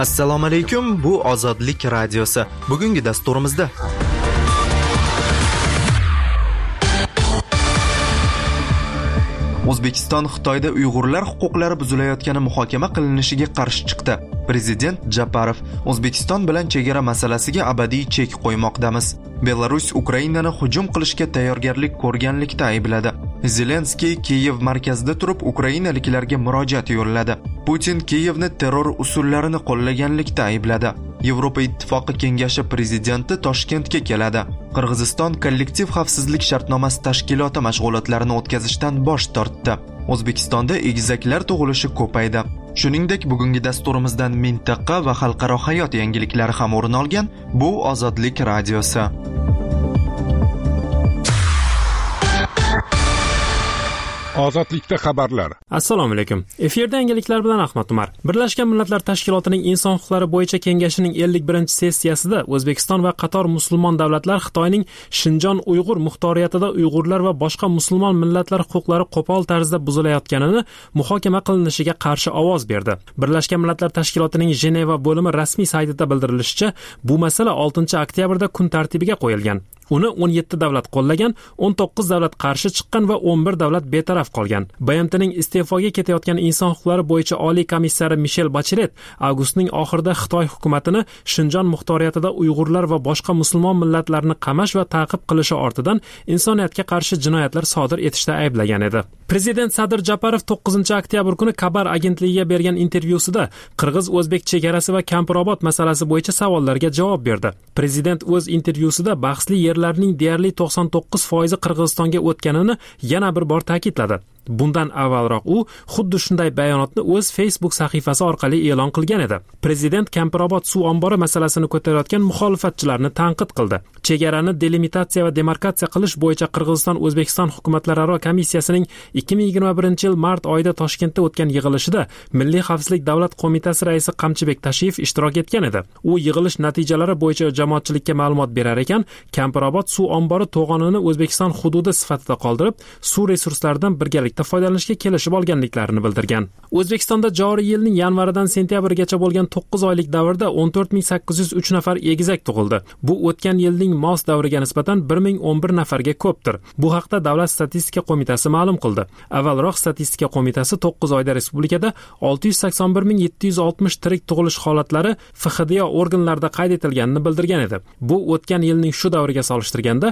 Assalomu alaykum, bu Ozodlik radiosi. Bugungi dasturimizda O'zbekiston Xitoyda Uyg'urlar huquqlari buzilayotgani muhokama qilinishiga qarshi chiqdi. Prezident Japarov O'zbekiston bilan chegara masalasiga abadiy chek qo'ymoqdamiz. Belarus Ukrainani hujum qilishga tayyorgarlik ko'rganlikda aybladi. Zelenskiy Kiyev markazida turib ukrainaliklarga murojaat yo'lladi. Putin Kiyevni terror usullarini qo'llaganlikda aybladi. Yevropa Ittifoqi Kengashi prezidenti Toshkentga keladi. Qirg'iziston kollektiv xavfsizlik shartnomasi tashkiloti mashg'ulotlarini o'tkazishdan bosh tortdi. O'zbekistonda egizaklar tug'ilishi ko'paydi. Shuningdek, bugungi dasturimizdan mintaqa va xalqaro hayot yangiliklari ham o'rin olgan. Bu Ozodlik radiosi. Ozodlikda xabarlar. Assalomu alaykum. Efirda yangiliklar bilan Ahmad Umar. Birlashgan Millatlar Tashkilotining Inson huquqlari bo'yicha kengashining 51-sessiyasida O'zbekiston va qator musulmon davlatlar Xitoyning Shinjon Uyg'ur muxtoriyatida Uyg'urlar va boshqa musulmon millatlar huquqlari qo'pol tarzda buzilayotganini muhokama qilinishiga qarshi ovoz berdi. Birlashgan Millatlar Tashkilotining Jeneva bo'limi rasmiy saytida bildirilishicha, bu masala 6-oktyabrda kun tartibiga qo'yilgan. Uni 17 davlat qo'llagan, 19 davlat qarshi chiqqan va 11 davlat betaraf qolgan. BMTning iste'foga ketayotgan inson huquqlari bo'yicha oliy komissari Michel Bachelet avgustning oxirida Xitoy hukumatini Shinjon muxtoriyatida Uyg'urlar va boshqa musulmon millatlarni qamash va ta'qib qilishi ortidan insoniyatga qarshi jinoyatlar sodir etishda ayblagan edi. Prezident Sadir Japarov 9-oktyabr kuni Kabar agentligiga bergan intervyusida qirg'iz-o'zbek chegarasi va Kampirobod masalasi bo'yicha savollarga javob berdi. Prezident o'z intervyusida bahsli yerlarning deyarli 99% Qirg'izistonga o'tganini yana bir bor ta'kidladi. Bundan avvalroq u xuddi shunday bayonotni o'z Facebook sahifasi orqali e'lon qilgan edi. Prezident Kampirobod suv ombori masalasini ko'tarayotgan muxolifatchilarni tanqid qildi. Chegarani delimitatsiya va demarkatsiya qilish bo'yicha Qirg'iziston-O'zbekiston hukumatlararo komissiyasining 2021-yil mart oyida Toshkentda o'tgan yig'ilishida Milliy xavfsizlik davlat qo'mitasi raisi Qamchibek Tashiyev ishtirok etgan edi. U yig'ilish natijalari bo'yicha jamoatchilikka ma'lumot berar ekan, Kampirobod suv ombori to'g'onini O'zbekiston hududi sifatida qoldirib, suv resurslaridan birgalikda foydalanishga kelishib olganliklarini bildirgan. O'zbekistonda joriy yilning yanvaridan sentyabrgacha bo'lgan 9 oylik davrda 14803 nafar egizak tug'ildi. Bu o'tgan yilning mos davriga nisbatan 1011 nafarga ko'pdir. Bu haqda Davlat statistika qo'mitasi ma'lum qildi. Avvalroq statistika qo'mitasi 9 oyda respublikada 681760 tirik tug'ilish holatlari FXDO organlarida qayd etilganini bildirgan edi. Bu o'tgan yilning shu davriga solishtirganda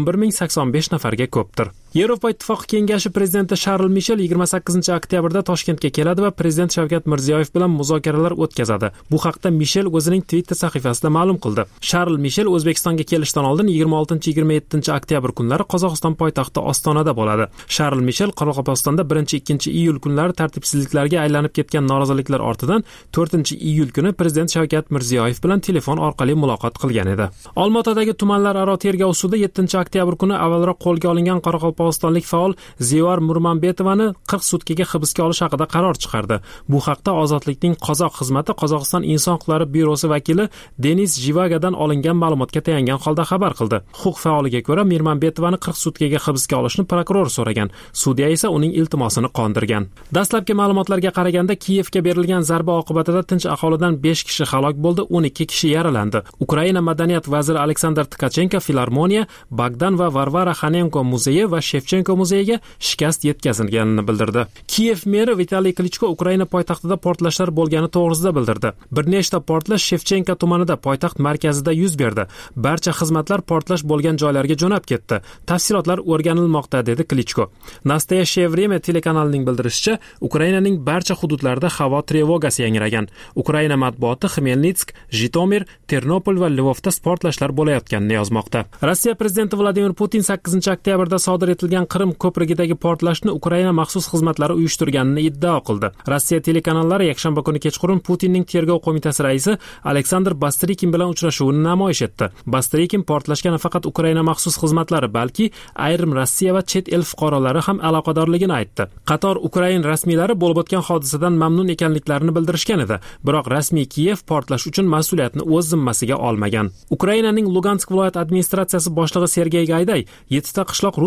11085 nafarga ko'pdir. Yevropa Ittifoqi Kengashi prezidenti Charles Michel 28-oktyabrda Toshkentga keladi va prezident Shavkat Mirziyoyev bilan muzokaralar o'tkazadi. Bu haqda Michel o'zining Twitter sahifasida ma'lum qildi. Charles Michel O'zbekistonga kelishdan oldin 26-27-oktyabr kunlari Qozog'iston poytaxti Ostonada bo'ladi. Charles Michel Qoraqalpog'istonda 1-2 iyul kunlari tartibsizliklarga aylanib ketgan noroziliklar ortidan 4-iyul kuni prezident Shavkat Mirziyoyev bilan telefon orqali muloqot qilgan edi. Olmaotadagi tumanlararo tergov sudi 7-oktyabr kuni avvalroq qo'lga olingan qoraqalpog'istonlik faol Ziyor Murmanbetovani 40 sutkaga hibsga olish haqida qaror chiqardi. Bu haqda Ozodlikning Qozoq xizmati Qozog'iston inson huquqlari byurosi vakili Denis Jivagadan olingan ma'lumotga tayangan holda xabar qildi. Huquq faoliga ko'ra, Murmanbetovani 40 sutkaga hibsga olishni prokuror so'ragan. Sudya esa uning iltimosini qondirgan. Dastlabki ma'lumotlarga qaraganda Kiyevga berilgan zarba oqibatida tinch aholidan 5 kishi halok bo'ldi, 12 kishi yaralandi. Ukraina madaniyat vaziri Aleksandr Tkachenko Filarmoniya, Bogdan va Varvara Xanenko muzeyi va Shevchenko muzeyiga shikast yetkazilganini bildirdi. Kiyev meri Vitaliy Klichko Ukraina poytaxtida portlashlar bo'lgani to'g'risida bildirdi. Bir nechta portlash Shevchenko tumanida poytaxt markazida yuz berdi. Barcha xizmatlar portlash bo'lgan joylarga jo'nab ketdi. Tafsilotlar o'rganilmoqda, dedi Klichko. Nastoyaщее время telekanalining bildirishicha, Ukrainaning barcha hududlarida havo trevogasi yangragan. Ukraina matbuoti Xmelnitsk, Jitomir, Ternopol va Lvovda portlashlar bo'layotganini yozmoqda. Rossiya prezidenti Vladimir Putin 8-oktyabrda sodir etilgan Qrim ko'prigidagi portlashni Ukraina maxsus xizmatlari uyushtirganini iddao qildi. Rossiya telekanallari yakshanba kuni kechqurun Putinning tergov qo'mitasi raisi Aleksandr Bastrikin bilan uchrashuvini namoyish etdi. Bastrikin portlashga nafaqat Ukraina maxsus xizmatlari, balki ayrim Rossiya va chet el fuqarolari ham aloqadorligini aytdi. Qator Ukraina rasmiylari bo'lib o'tgan hodisadan mamnun ekanliklarini bildirishgan edi, biroq rasmiy Kiyev portlash uchun mas'uliyatni o'z zimmasiga olmagan. Ukrainaning Lugansk viloyat administratsiyasi boshlig'i Sergey Gayday 7 ta qishloq rus bosqini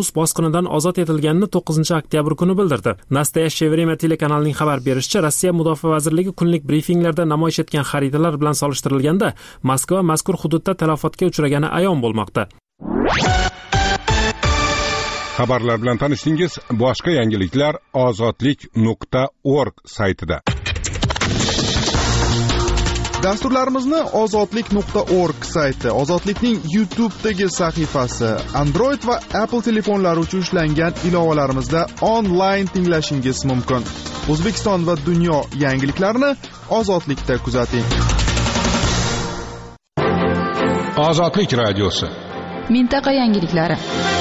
tutqunidan ozod etilganini 9-oktyabr kuni bildirdi. Nastoyaщее время telekanalining xabar berishicha, Rossiya Mudofaa vazirligi kunlik brifinglarda namoyish etgan xaritalar bilan solishtirilganda Moskva mazkur hududda talafotga uchragani ayon bo'lmoqda. Xabarlar bilan tanishdingiz. Boshqa yangiliklar ozodlik.org saytida. Dasturlarimizni ozodlik.org sayti, Ozodlikning YouTube'dagi sahifasi, Android va Apple telefonlari uchun ishlangan ilovalarimizda onlayn tinglashingiz mumkin. O'zbekiston va dunyo yangiliklarini Ozodlikda kuzating. Ozodlik radiosi. Mintaqa yangiliklari.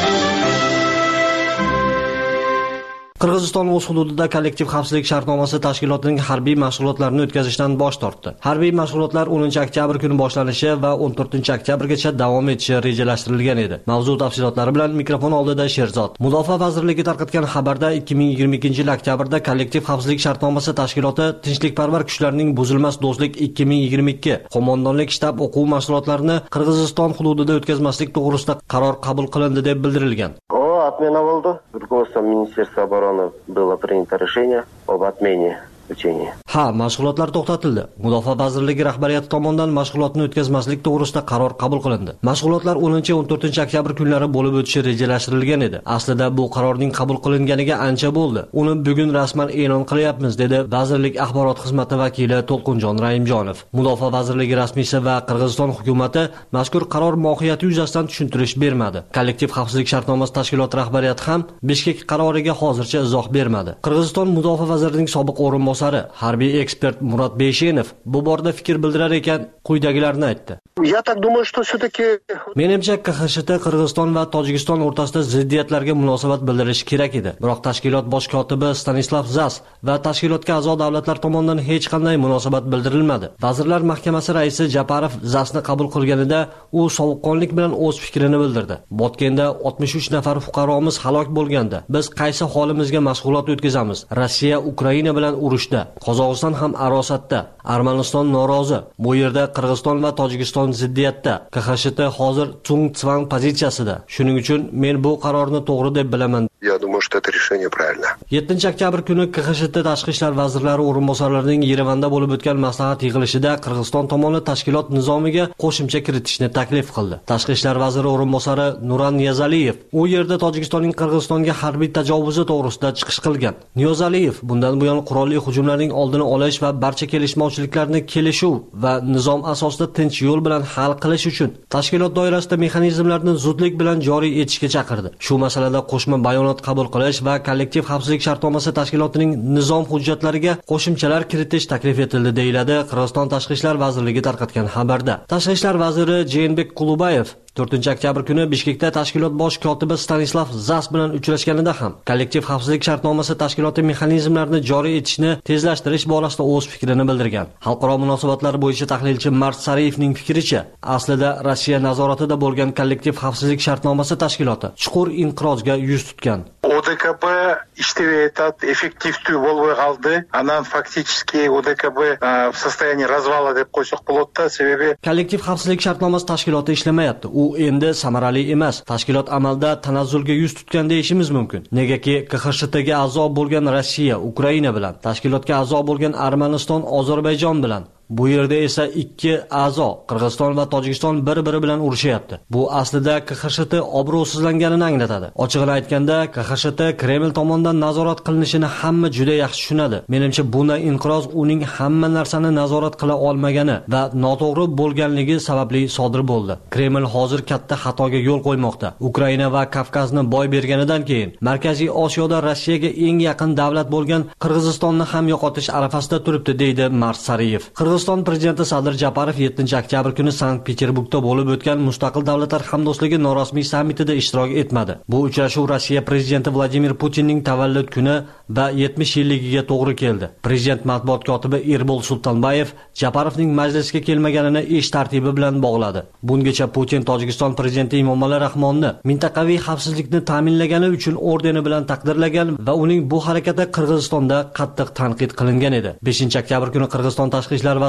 Qirg'iziston o'z hududida kollektiv xavfsizlik shartnomasi tashkilotining harbiy mashg'ulotlarini o'tkazishdan bosh tortdi. Harbiy mashg'ulotlar 10-oktyabr kuni boshlanishi va 14-oktyabrgacha davom etishi rejalashtirilgan edi. Mavzu tafsilotlari bilan mikrofon oldida Sherzod. Mudofaa vazirligi tarqatgan xabarda 2022-yil oktyabrda kollektiv xavfsizlik shartnomasi tashkiloti Tinchlikparvar kuchlarning buzilmas do'stlik 2022 qo'mondonlik shtab o'quv mashg'ulotlarini Qirg'iziston hududida o'tkazmaslik to'g'risida qaror qabul qilindi deb bildirilgan. Отмена болды. Руководством Министерства обороны было принято решение об отмене учения. Mashg'ulotlar to'xtatildi. Mudofaa vazirligi rahbariyati tomonidan mashg'ulotni o'tkazmaslik to'g'risida qaror qabul qilindi. Mashg'ulotlar 10-14-oktyabr kunlari bo'lib o'tishi rejalashtirilgan edi. Aslida bu qarorning qabul qilinganiga ancha bo'ldi. Uni bugun rasman e'lon qilyapmiz, dedi vazirlik axborot xizmati vakili To'lqinjon Raimjonov. Mudofaa vazirligi rasmiysi va Qirg'iziston hukumati mazkur qaror mohiyati yuzasidan tushuntirish bermadi. Kollektiv xavfsizlik shartnomasi tashkiloti rahbariyati ham Bishkek qaroriga hozircha izoh bermadi. Qirg'iziston mudofaa vazirining sobiq o'rinbosari harbiy ekspert Murat Beshenov bu borada fikr bildirar ekan, quyidagilarni aytdi. Я так думаю, что все-таки... Menimcha KXSHT Qirg'iziston va Tojikiston o'rtasida ziddiyatlarga munosabat bildirish kerak edi. Biroq tashkilot bosh kotibi Stanislav Zas va tashkilotga a'zo davlatlar tomonidan hech qanday munosabat bildirilmadi. Vazirlar Mahkamasi raisi Japarov Zasni qabul qilganida u sovuqqonlik bilan o'z fikrini bildirdi. Botgenda 63 nafar fuqaromiz halok bo'lganda biz qaysi holimizga mashg'ulot o'tkazamiz? Rossiya Ukraina bilan urushda, Qozog'iston ham arosatda, Armaniston norozi. Bu yerda Qirg'iziston va Tojikiston ziddiyatda. KXSHT hozir Tsung-Tsvang pozitsiyasida. Shuning uchun men bu qarorni to'g'ri deb bilaman. Я думаю, что это решение правильно. 7-oktyabr kuni KXSHT tashqi ishlar vazirlari o'rinbosarlarining Yerevanda bo'lib o'tgan maslahat yig'ilishida Qirg'iziston tomoni tashkilot nizomiga qo'shimcha kiritishni taklif qildi. Tashqi ishlar vaziri o'rinbosari Nuran Niyazaliyev u yerda Tojikistonning Qirg'izistonga harbiy tajovuzi to'g'risida chiqish qilgan. Niyazaliyev bundan buyon qurolli hujumlarning oldini olish va barcha kelishmovchiliklarni kelishuv va nizom asosida tinch yo'l bilan hal qilish uchun tashkilot doirasida mexanizmlarni zudlik bilan joriy etishga chaqirdi. Shu masalada qo'shma bayonot qabul qilish va kollektiv xavfsizlik shartnomasi tashkilotining nizom hujjatlariga qo'shimchalar kiritish taklif etildi, deyiladi Qirg'iziston tashqi ishlar vazirligi tarqatgan xabarda. Tashqi ishlar vaziri Jeenbek Kulubayev 4-oktyabr kuni Bishkekda tashkilot bosh kotibi Stanislav Zas bilan uchrashganida ham kollektiv xavfsizlik shartnomasi tashkiloti mexanizmlarini joriy etishni tezlashtirish borasida o'z fikrini bildirgan. Xalqaro munosabatlar bo'yicha tahlilchi Mart Sariyevning fikricha, aslida Rossiya nazoratida bo'lgan kollektiv xavfsizlik shartnomasi tashkiloti chuqur inqirozga yuz tutgan. ОДКБ иштебей эффективдүү болбой калды. Анан фактически ОДКБ в состоянии развала деп койсок болот да, себеби kollektiv xavfsizlik shartnomasi tashkiloti ishlamayapti. U endi samarali emas. Tashkilot amalda tanazzulga yuz tutgan deyishimiz mumkin. Negaki KXSHTga a'zo bo'lgan Rossiya, Ukraina bilan, tashkilotga a'zo bo'lgan Armaniston, Ozarbayjon bilan, bu yerda esa ikki a'zo Qirg'iziston va Tojikiston bir-biri bilan urushyapti. Bu aslida KXSHT obro'sizlanganini anglatadi. Ochig'ini aytganda, KXSHT Kreml tomonidan nazorat qilinishini hamma juda yaxshi tushunadi. Menimcha bunday inqiroz uning hamma narsani nazorat qila olmagani va noto'g'ri bo'lganligi sababli sodir bo'ldi. Kreml hozir katta xatoga yo'l qo'ymoqda. Ukraina va Kavkazni boy berganidan keyin Markaziy Osiyoda Rossiyaga eng yaqin davlat bo'lgan Qirg'izistonni ham yo'qotish arafasida turibdi, deydi Mart Sariyev. Qirg'iziston prezidenti Sadir Japarov 7-oktyabr kuni Sankt-Peterburgda bo'lib o'tgan Mustaqil davlatlar hamdo'stligi norasmiy sammitida ishtirok etmadi. Bu uchrashuv Rossiya prezidenti Vladimir Putinning tavallud kuni va 70 yilligiga to'g'ri keldi. Prezident matbuot kotibi Erbol Sultonbayev Japarovning majlisga kelmaganini ish tartibi bilan bog'ladi. Bungacha Putin Tojikiston prezidenti Emomali Rahmonni mintaqaviy xavfsizlikni ta'minlagani uchun ordeni bilan taqdirlagan va uning bu harakati Qirg'izistonda qattiq tanqid qilingan edi. 5-oktyabr kuni Qirg'iziston tashqi ishlar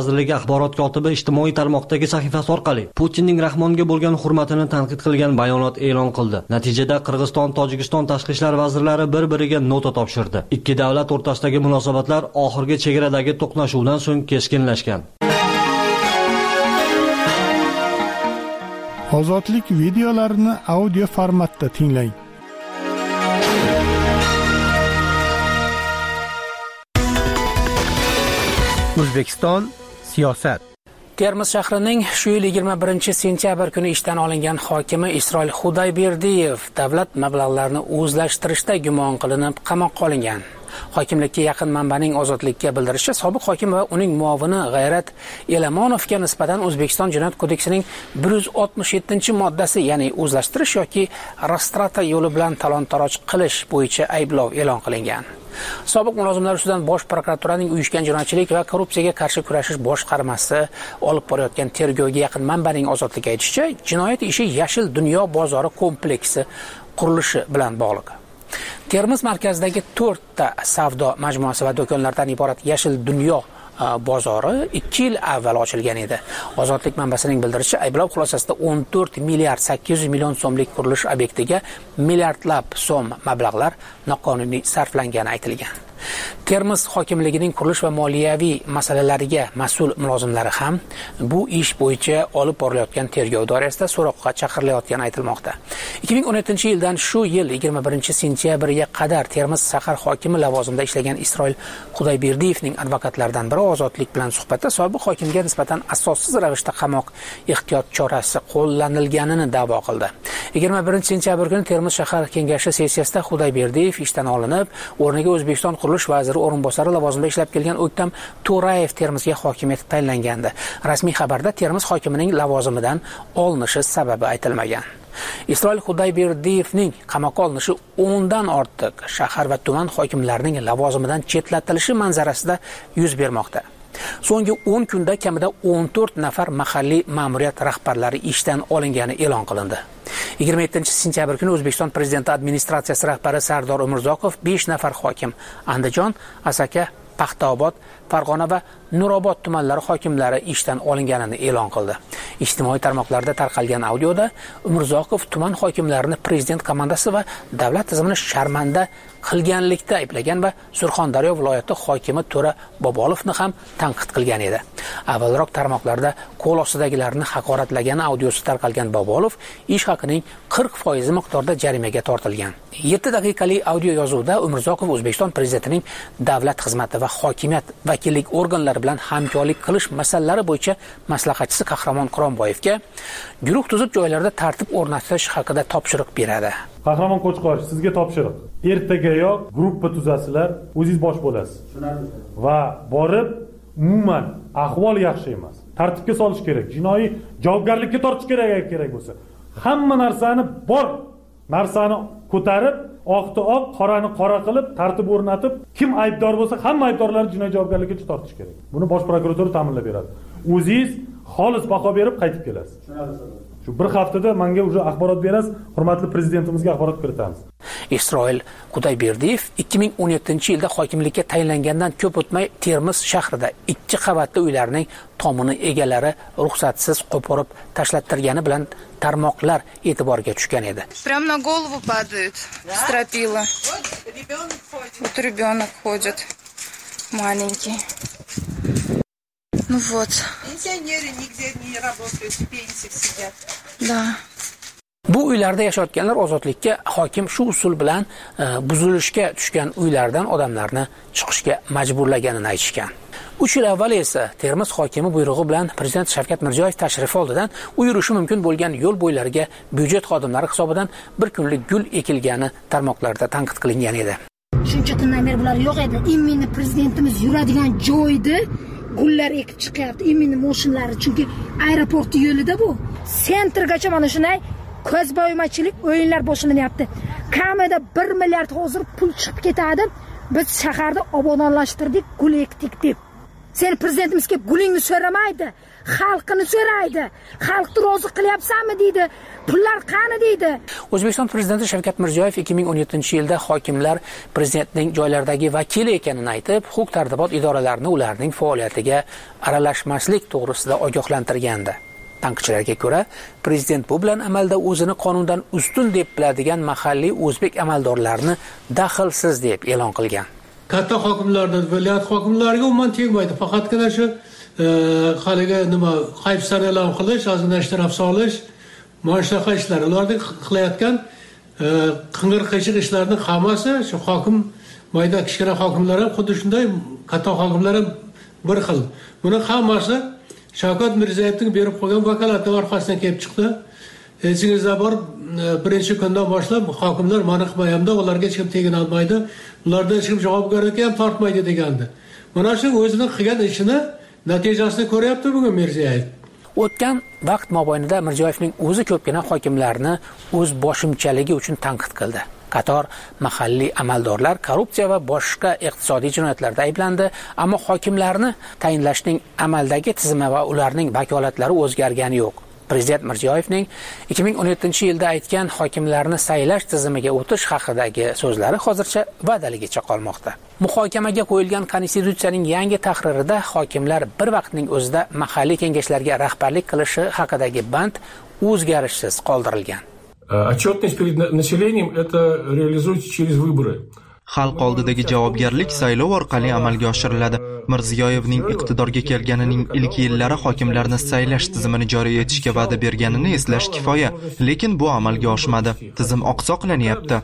vazirligi axborot kotibi ijtimoiy tarmoqdagi sahifasi orqali Putinning Rahmonga bo'lgan hurmatini tanqid qilgan bayonot e'lon qildi. Natijada Qirg'iziston, Tojikiston tashqi ishlar vazirlari bir-biriga nota topshirdi. Ikki davlat o'rtasidagi munosabatlar oxirgi chegaradagi to'qnashuvdan so'ng keskinlashgan. Ozodlik videolarini audio formatda tinglang. O'zbekiston siyosat. Termiz shahrining shu yil 21-sentyabr kuni ishdan olingan hokimi Isroil Xudayberdiyev davlat mablag'larini o'zlashtirishda gumon qilinib qamoqqa olingan. Hokimlikka yaqin manbaning Ozodlikka bildirishicha, sobiq hokim va uning muovini G'ayrat Elamonovga nisbatan O'zbekiston Jinoyat kodeksining 167-moddasi, ya'ni o'zlashtirish yoki rastrata yo'li bilan talon-taroj qilish bo'yicha ayblov e'lon qilingan. Sobiq mulozimlar ustidan Bosh prokuraturaning uyushgan jinoyatchilik va korrupsiyaga qarshi kurashish boshqarmasi olib borayotgan tergovga yaqin manbaning Ozodlik aytishicha, jinoyat ishi Yashil dunyo bozori kompleksi qurilishi bilan bog'liq. Termiz markazidagi 4 ta savdo majmuasi va do'konlardan iborat Yashil dunyo bozori 2 yil avval ochilgan edi. Ozodlik manbasining bildirishicha, ayblov xulosasida 14 milliard 800 million so'mlik qurilish obyektiga milliardlab so'm mablag'lar noqonuniy sarflangani aytilgan. Termiz hokimligining qurilish va moliyaviy masalalariga mas'ul mulozimlari ham bu ish bo'yicha olib borilayotgan tergov doirasida so'roqqa chaqirilayotgani aytilmoqda. 2017-yildan shu yil 21-sentyabrga qadar Termiz shahar hokimi lavozimida ishlagan Isroil Xudayberdiyevning advokatlaridan biri Ozodlik bilan suhbatda sobiq hokimga nisbatan asossiz ravishda qamoq ehtiyot chorasi qo'llanilganini da'vo qildi. 21-sentyabr kuni Termiz shahar kengashi sessiyasida Xudayberdiyev ishdan olinib, o'rniga O'zbekiston qurilish vaziri o'rinbosari lavozimida ishlab kelgan O'ktam To'rayev Termizga hokim etib tayinlangandi. Rasmiy xabarda Termiz hokimining lavozimidan olinishi sababi aytilmagan. Isroil Xudayberdiyevning qamoqqa olinishi 10 dan ortiq shahar va tuman hokimlarining lavozimidan chetlatilishi manzarasida yuz bermoqda. So'nggi 10 kunda kamida 14 nafar mahalliy ma'muriyat rahbarlari ishdan olingani e'lon qilindi. 27-sentyabr kuni O'zbekiston Prezidenti administratsiyasi rahbari Sardor Umurzoqov 5 nafar hokim Andijon, Asaka, Paxtaobod, Farg'ona va Nurobod tumanlari hokimlari ishdan olinganini e'lon qildi. Ijtimoiy tarmoqlarda tarqalgan audioda Umurzoqov tuman hokimlarini prezident komandasi va davlat tizimini sharmanda qilganlikda ayblagan va Surxondaryo viloyati hokimi To'ra Bobolovni ham tanqid qilgan edi. Avvalroq tarmoqlarda qo'l ostidagilarni haqoratlagani audiosi tarqalgan Bobolov ish haqining 40% miqdorda jarimaga tortilgan. 7 daqiqalik audio yozuvda Umurzoqov O'zbekiston prezidentining davlat xizmati va hokimiyat vakillik organlari bilan hamkorlik qilish masalalari bo'yicha maslahatchisi Qahramon Quromboyevga guruh tuzib joylarda tartib o'rnatish haqida topshiriq beradi. Qahramon Qo'chqorov, sizga topshiriq. Ertagayoq gruppa tuzasizlar, o'zingiz bosh bo'lasiz. Va borib, umuman ahvol yaxshi emas. Tartibga solish kerak, jinoiy javobgarlikka tortish kerak bo'lsa. Hamma narsani narsani ko'tarib, oqni oq, qorani qora qilib, tartib o'rnatib, kim aybdor bo'lsa, hamma aybdorlarni jinoiy javobgarlikka tortish kerak. Buni bosh prokuratura ta'minlab beradi. O'zingiz xolis baho berib qaytib kelasiz. Shu bir haftada menga уже axborot berasiz, hurmatli prezidentimizga axborot kiritamiz. Isroil Xudayberdiyev 2017-yilda hokimlikka tayinlangandan ko'p o'tmay Termiz shahrida 2 qavatli uylarning tomini egalari ruxsatsiz qo'porib tashlattirgani bilan tarmoqlar e'tiboriga tushgan edi. Прям на голову падают стропила. Вот ребенок ходит маленький. Ну вот. Пенсионеры нигде не работают, в пенсиях сидят. Да. Bu uylarda yashayotganlar Ozodlikka hokim shu usul bilan buzilishga tushgan uylardan odamlarni chiqishga majburlaganini aytishgan. 3 yil avval esa Termiz hokimi buyrug'i bilan prezident Shavkat Mirziyoyev tashrif oldidan u yurishi mumkin bo'lgan yo'l bo'ylariga byudjet xodimlari hisobidan bir kunlik gul ekilgani tarmoqlarda tanqid qilingan edi. Shuncha kundan beri bular yo'q edi. Imminni prezidentimiz yuradigan joyda gullar ekib chiqyapti. Imminni mashinalari, chunki aeroport yo'lida bu. Sentrgacha mana shunday ko'zbo'ymachilik o'yinlar boshlanyapti. Kamida 1 milliard hozir pul chiqib ketadi. Biz shaharni obodonlashtirdik, gul ekdik deb. Seni prezidentimiz kelib gulingni so'ramaydi, xalqini so'raydi. Xalqni rozi qilyapsanmi deydi. Pullar qani deydi. O'zbekiston prezidenti Shavkat Mirziyoyev 2017-yilda hokimlar prezidentning joylardagi vakili ekanini aytib, huquq-tartibot idoralarini ularning faoliyatiga aralashmaslik to'g'risida ogohlantirgandi. Tanqidchilarga ko'ra, prezident bu bilan amalda o'zini qonundan ustun deb biladigan mahalliy o'zbek amaldorlarini daxlsiz deb e'lon qilgan. Katta hokimlardan viloyat hokimlariga umuman tegmaydi. Faqatgina shu haliga nima hayfsan e'lon qilish, ozgina ishtirok solish, ma'shunaqa ishlar. Ularning qilayotgan qing'ir-qiyshiq ishlarning hammasi shu hokim, mayda kichkina hokimlar ham xuddi shunday, katta hokimlar ham bir xil. Buni hammasi Shavkat Mirziyoyevning berib qo'ygan vakolati orqasidan kelib chiqdi. Esingizda bor, birinchi kundan boshlab hokimlar mani himoyamda, ularga hech kim tegina olmaydi, ulardan hech kim javobgarlikka ham tortmaydi degandi. Mana shu o'zining qilgan ishini natijasini ko'ryapti bugun Mirziyoyev. O'tgan vaqt mobaynida Mirziyoyevning o'zi ko'pgina hokimlarni o'z boshimchaligi uchun tanqid qildi. Qator mahalliy amaldorlar korrupsiya va boshqa iqtisodiy jinoyatlarda ayblandi, ammo hokimlarni tayinlashning amaldagi tizimi va ularning vakolatlari o'zgargani yo'q. Prezident Mirziyoyevning 2017-yilda aytgan hokimlarni saylash tizimiga o'tish haqidagi so'zlari hozircha va'daligicha qolmoqda. Muhokamaga qo'yilgan konstitutsiyaning yangi tahririda hokimlar bir vaqtning o'zida mahalliy kengashlarga rahbarlik qilishi haqidagi band o'zgarishsiz qoldirilgan. Отчетность перед населением это реализуется через выборы. Xalq oldidagi javobgarlik saylov orqali amalga oshiriladi. Mirziyoyevning iqtidorga kelganining ilk yillari hokimlarni saylash tizimini joriy etishga va'da berganini eslash kifoya, lekin bu amalga oshmadi. Tizim oqsoqlanyapti.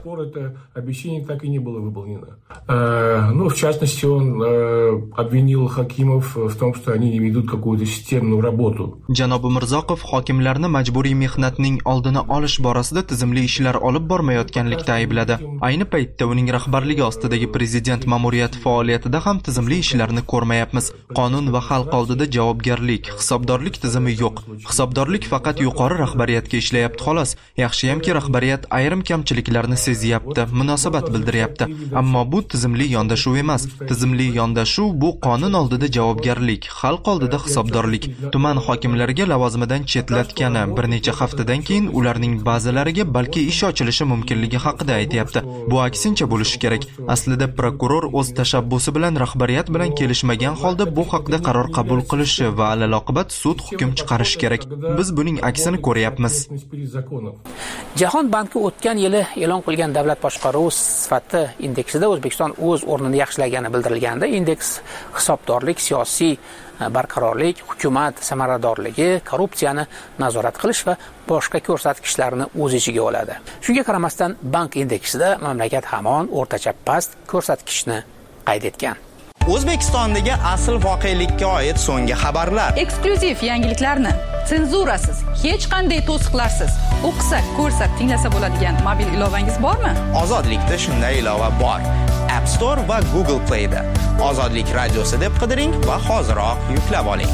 Ну, в частности, он обвинил хакимов в том, что они не ведут какую-то системную работу. Janob Mirzoqov hokimlarni majburiy mehnatning oldini olish borasida tizimli ishlar olib bormayotganlikda aybladi. Ayni paytda uning rahbarligi ostidagi prezident ma'muriyati faoliyatida ham tizimli ishlarni ko'rmayapmiz. Qonun va xalq oldida javobgarlik, hisobdorlik tizimi yo'q. Hisobdorlik faqat yuqori rahbariyatga ishlayapti xolos. Yaxshiyamki rahbariyat ayrim kamchiliklarni sezyapti, munosabat bildiryapti. Ammo bu tizimli yondashuv emas. Tizimli yondashuv bu qonun oldida javobgarlik, xalq oldida hisobdorlik. Tuman hokimlariga lavozimidan chetlatgani bir necha haftadan keyin ularning ba'zilariga balki ish ochilishi mumkinligi haqida aytayapti. Bu aksincha bo'lishi kerak. Aslida prokuror o'z tashabbusi bilan rahbariyat bilan kelishmagan holda bu haqda qaror qabul qilishi va alaloqibat sud hukm chiqarishi kerak. Biz buning aksini ko'ryapmiz. Jahon banki o'tgan yili e'lon qilgan davlat boshqaruvi sifati indeksida O'zbekiston o'z o'rnini yaxshilagani bildirilganda, indeks hisobdorlik, siyosiy barqarorlik, hukumat samaradorligi, korrupsiyani nazorat qilish va boshqa ko'rsatkichlarni o'z ichiga oladi. Shunga qaramasdan bank indeksida mamlakat hamon o'rtacha past ko'rsatkichni qayd etgan. O'zbekistondagi asl voqelikka oid so'nggi xabarlar. Eksklyuziv yangiliklarni senzurasiz, hech qanday to'siqlarsiz o'qisa, ko'rsa, tinglasa bo'ladigan mobil ilovangiz bormi? Ozodlikda shunday ilova bor. App Store va Google Play da. Ozodlik radiosi deb qidiring va hoziroq yuklab oling.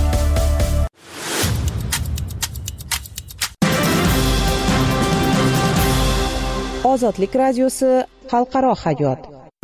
Ozodlik radiosi xalqaro hayot.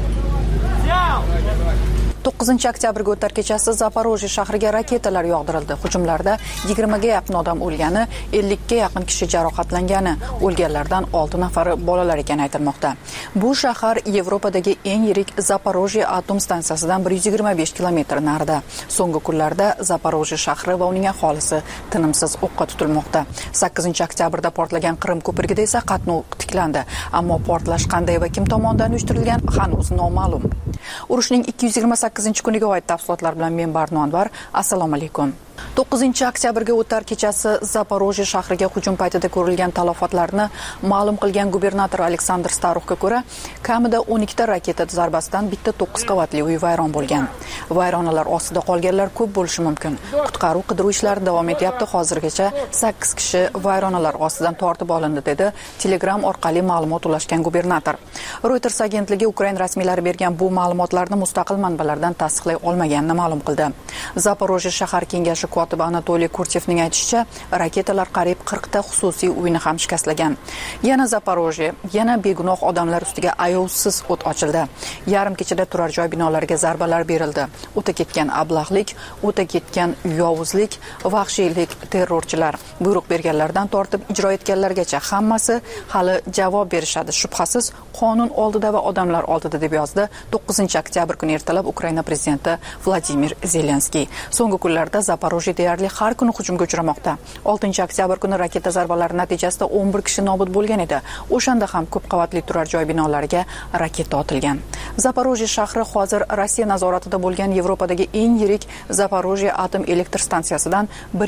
9-oktyabrga o'tar kechasi Zaporojye shahriga raketalar yog'dirildi. Hujumlarda 20 ga yaqin odam o'lgani, 50 ga yaqin kishi jarohatlangani, o'lganlardan 6 nafari bolalar ekani aytilmoqda. Bu shahar Yevropadagi eng yirik Zaporojye atom stansiyasidan 125 kilometr narida. So'nggi kunlarda Zaporojye shahri va uning aholisi tinimsiz o'qqa tutilmoqda. 8-oktyabrda portlagan Qrim ko'prigida esa qatnov tiklandi, ammo portlash qanday va kim tomonidan uyushtirilgan hanuz noma'lum. Urushning 228-kuniga oid tafsilotlar bilan men Barno Anvar. Assalomu alaykum. 9-oktyabrga o'tar kechasi Zaporojye shahriga hujum paytida ko'rilgan talafotlarni ma'lum qilgan gubernator Aleksandr Staruxga ko'ra, kamida 12 ta raketa zarbasidan bitta 9 qavatli uy vayron bo'lgan. Vayronalar ostida qolganlar ko'p bo'lishi mumkin. Qutqaruv-qidiruv ishlari davom etyapti. Hozirgacha 8 kishi vayronalar ostidan tortib olindi, dedi Telegram orqali ma'lumot ulashgan gubernator. Reuters agentligi Ukraina rasmiylari bergan bu ma'lumotlarni mustaqil manbalardan tasdiqlay olmaganini ma'lum qildi. Zaporojye shahar kengashi kotibi Anatoliy Kurtevning aytishicha, raketalar qariyb 40 ta xususiy uyni ham shikastlagan. Yana Zaporojye, yana begunoh odamlar ustiga ayovsiz o't ochildi. Yarim kechada turar joy binolariga zarbalar berildi. O'ta ketgan ablahlik, o'ta ketgan yovuzlik, vahshiylik, terrorchilar, buyruq berganlardan tortib ijro etganlargacha hammasi hali javob berishadi. Shubhasiz, qonun oldida va odamlar oldida, deb yozdi 9-oktyabr kuni ertalab Ukraina prezidenti Vladimir Zelenskiy. So'nggi kunlarda Zaporojye deyarli har kuni hujumga uchramoqda. 6-oktyabr kuni raketa zarbalari natijasida 11 kishi nobud bo'lgan edi. O'shanda ham ko'p qavatli turar joy binolariga raketa otilgan. Zaporojye shahri hozir Rossiya nazoratida bo'lgan Yevropadagi eng yirik Zaporojye atom elektr stansiyasidan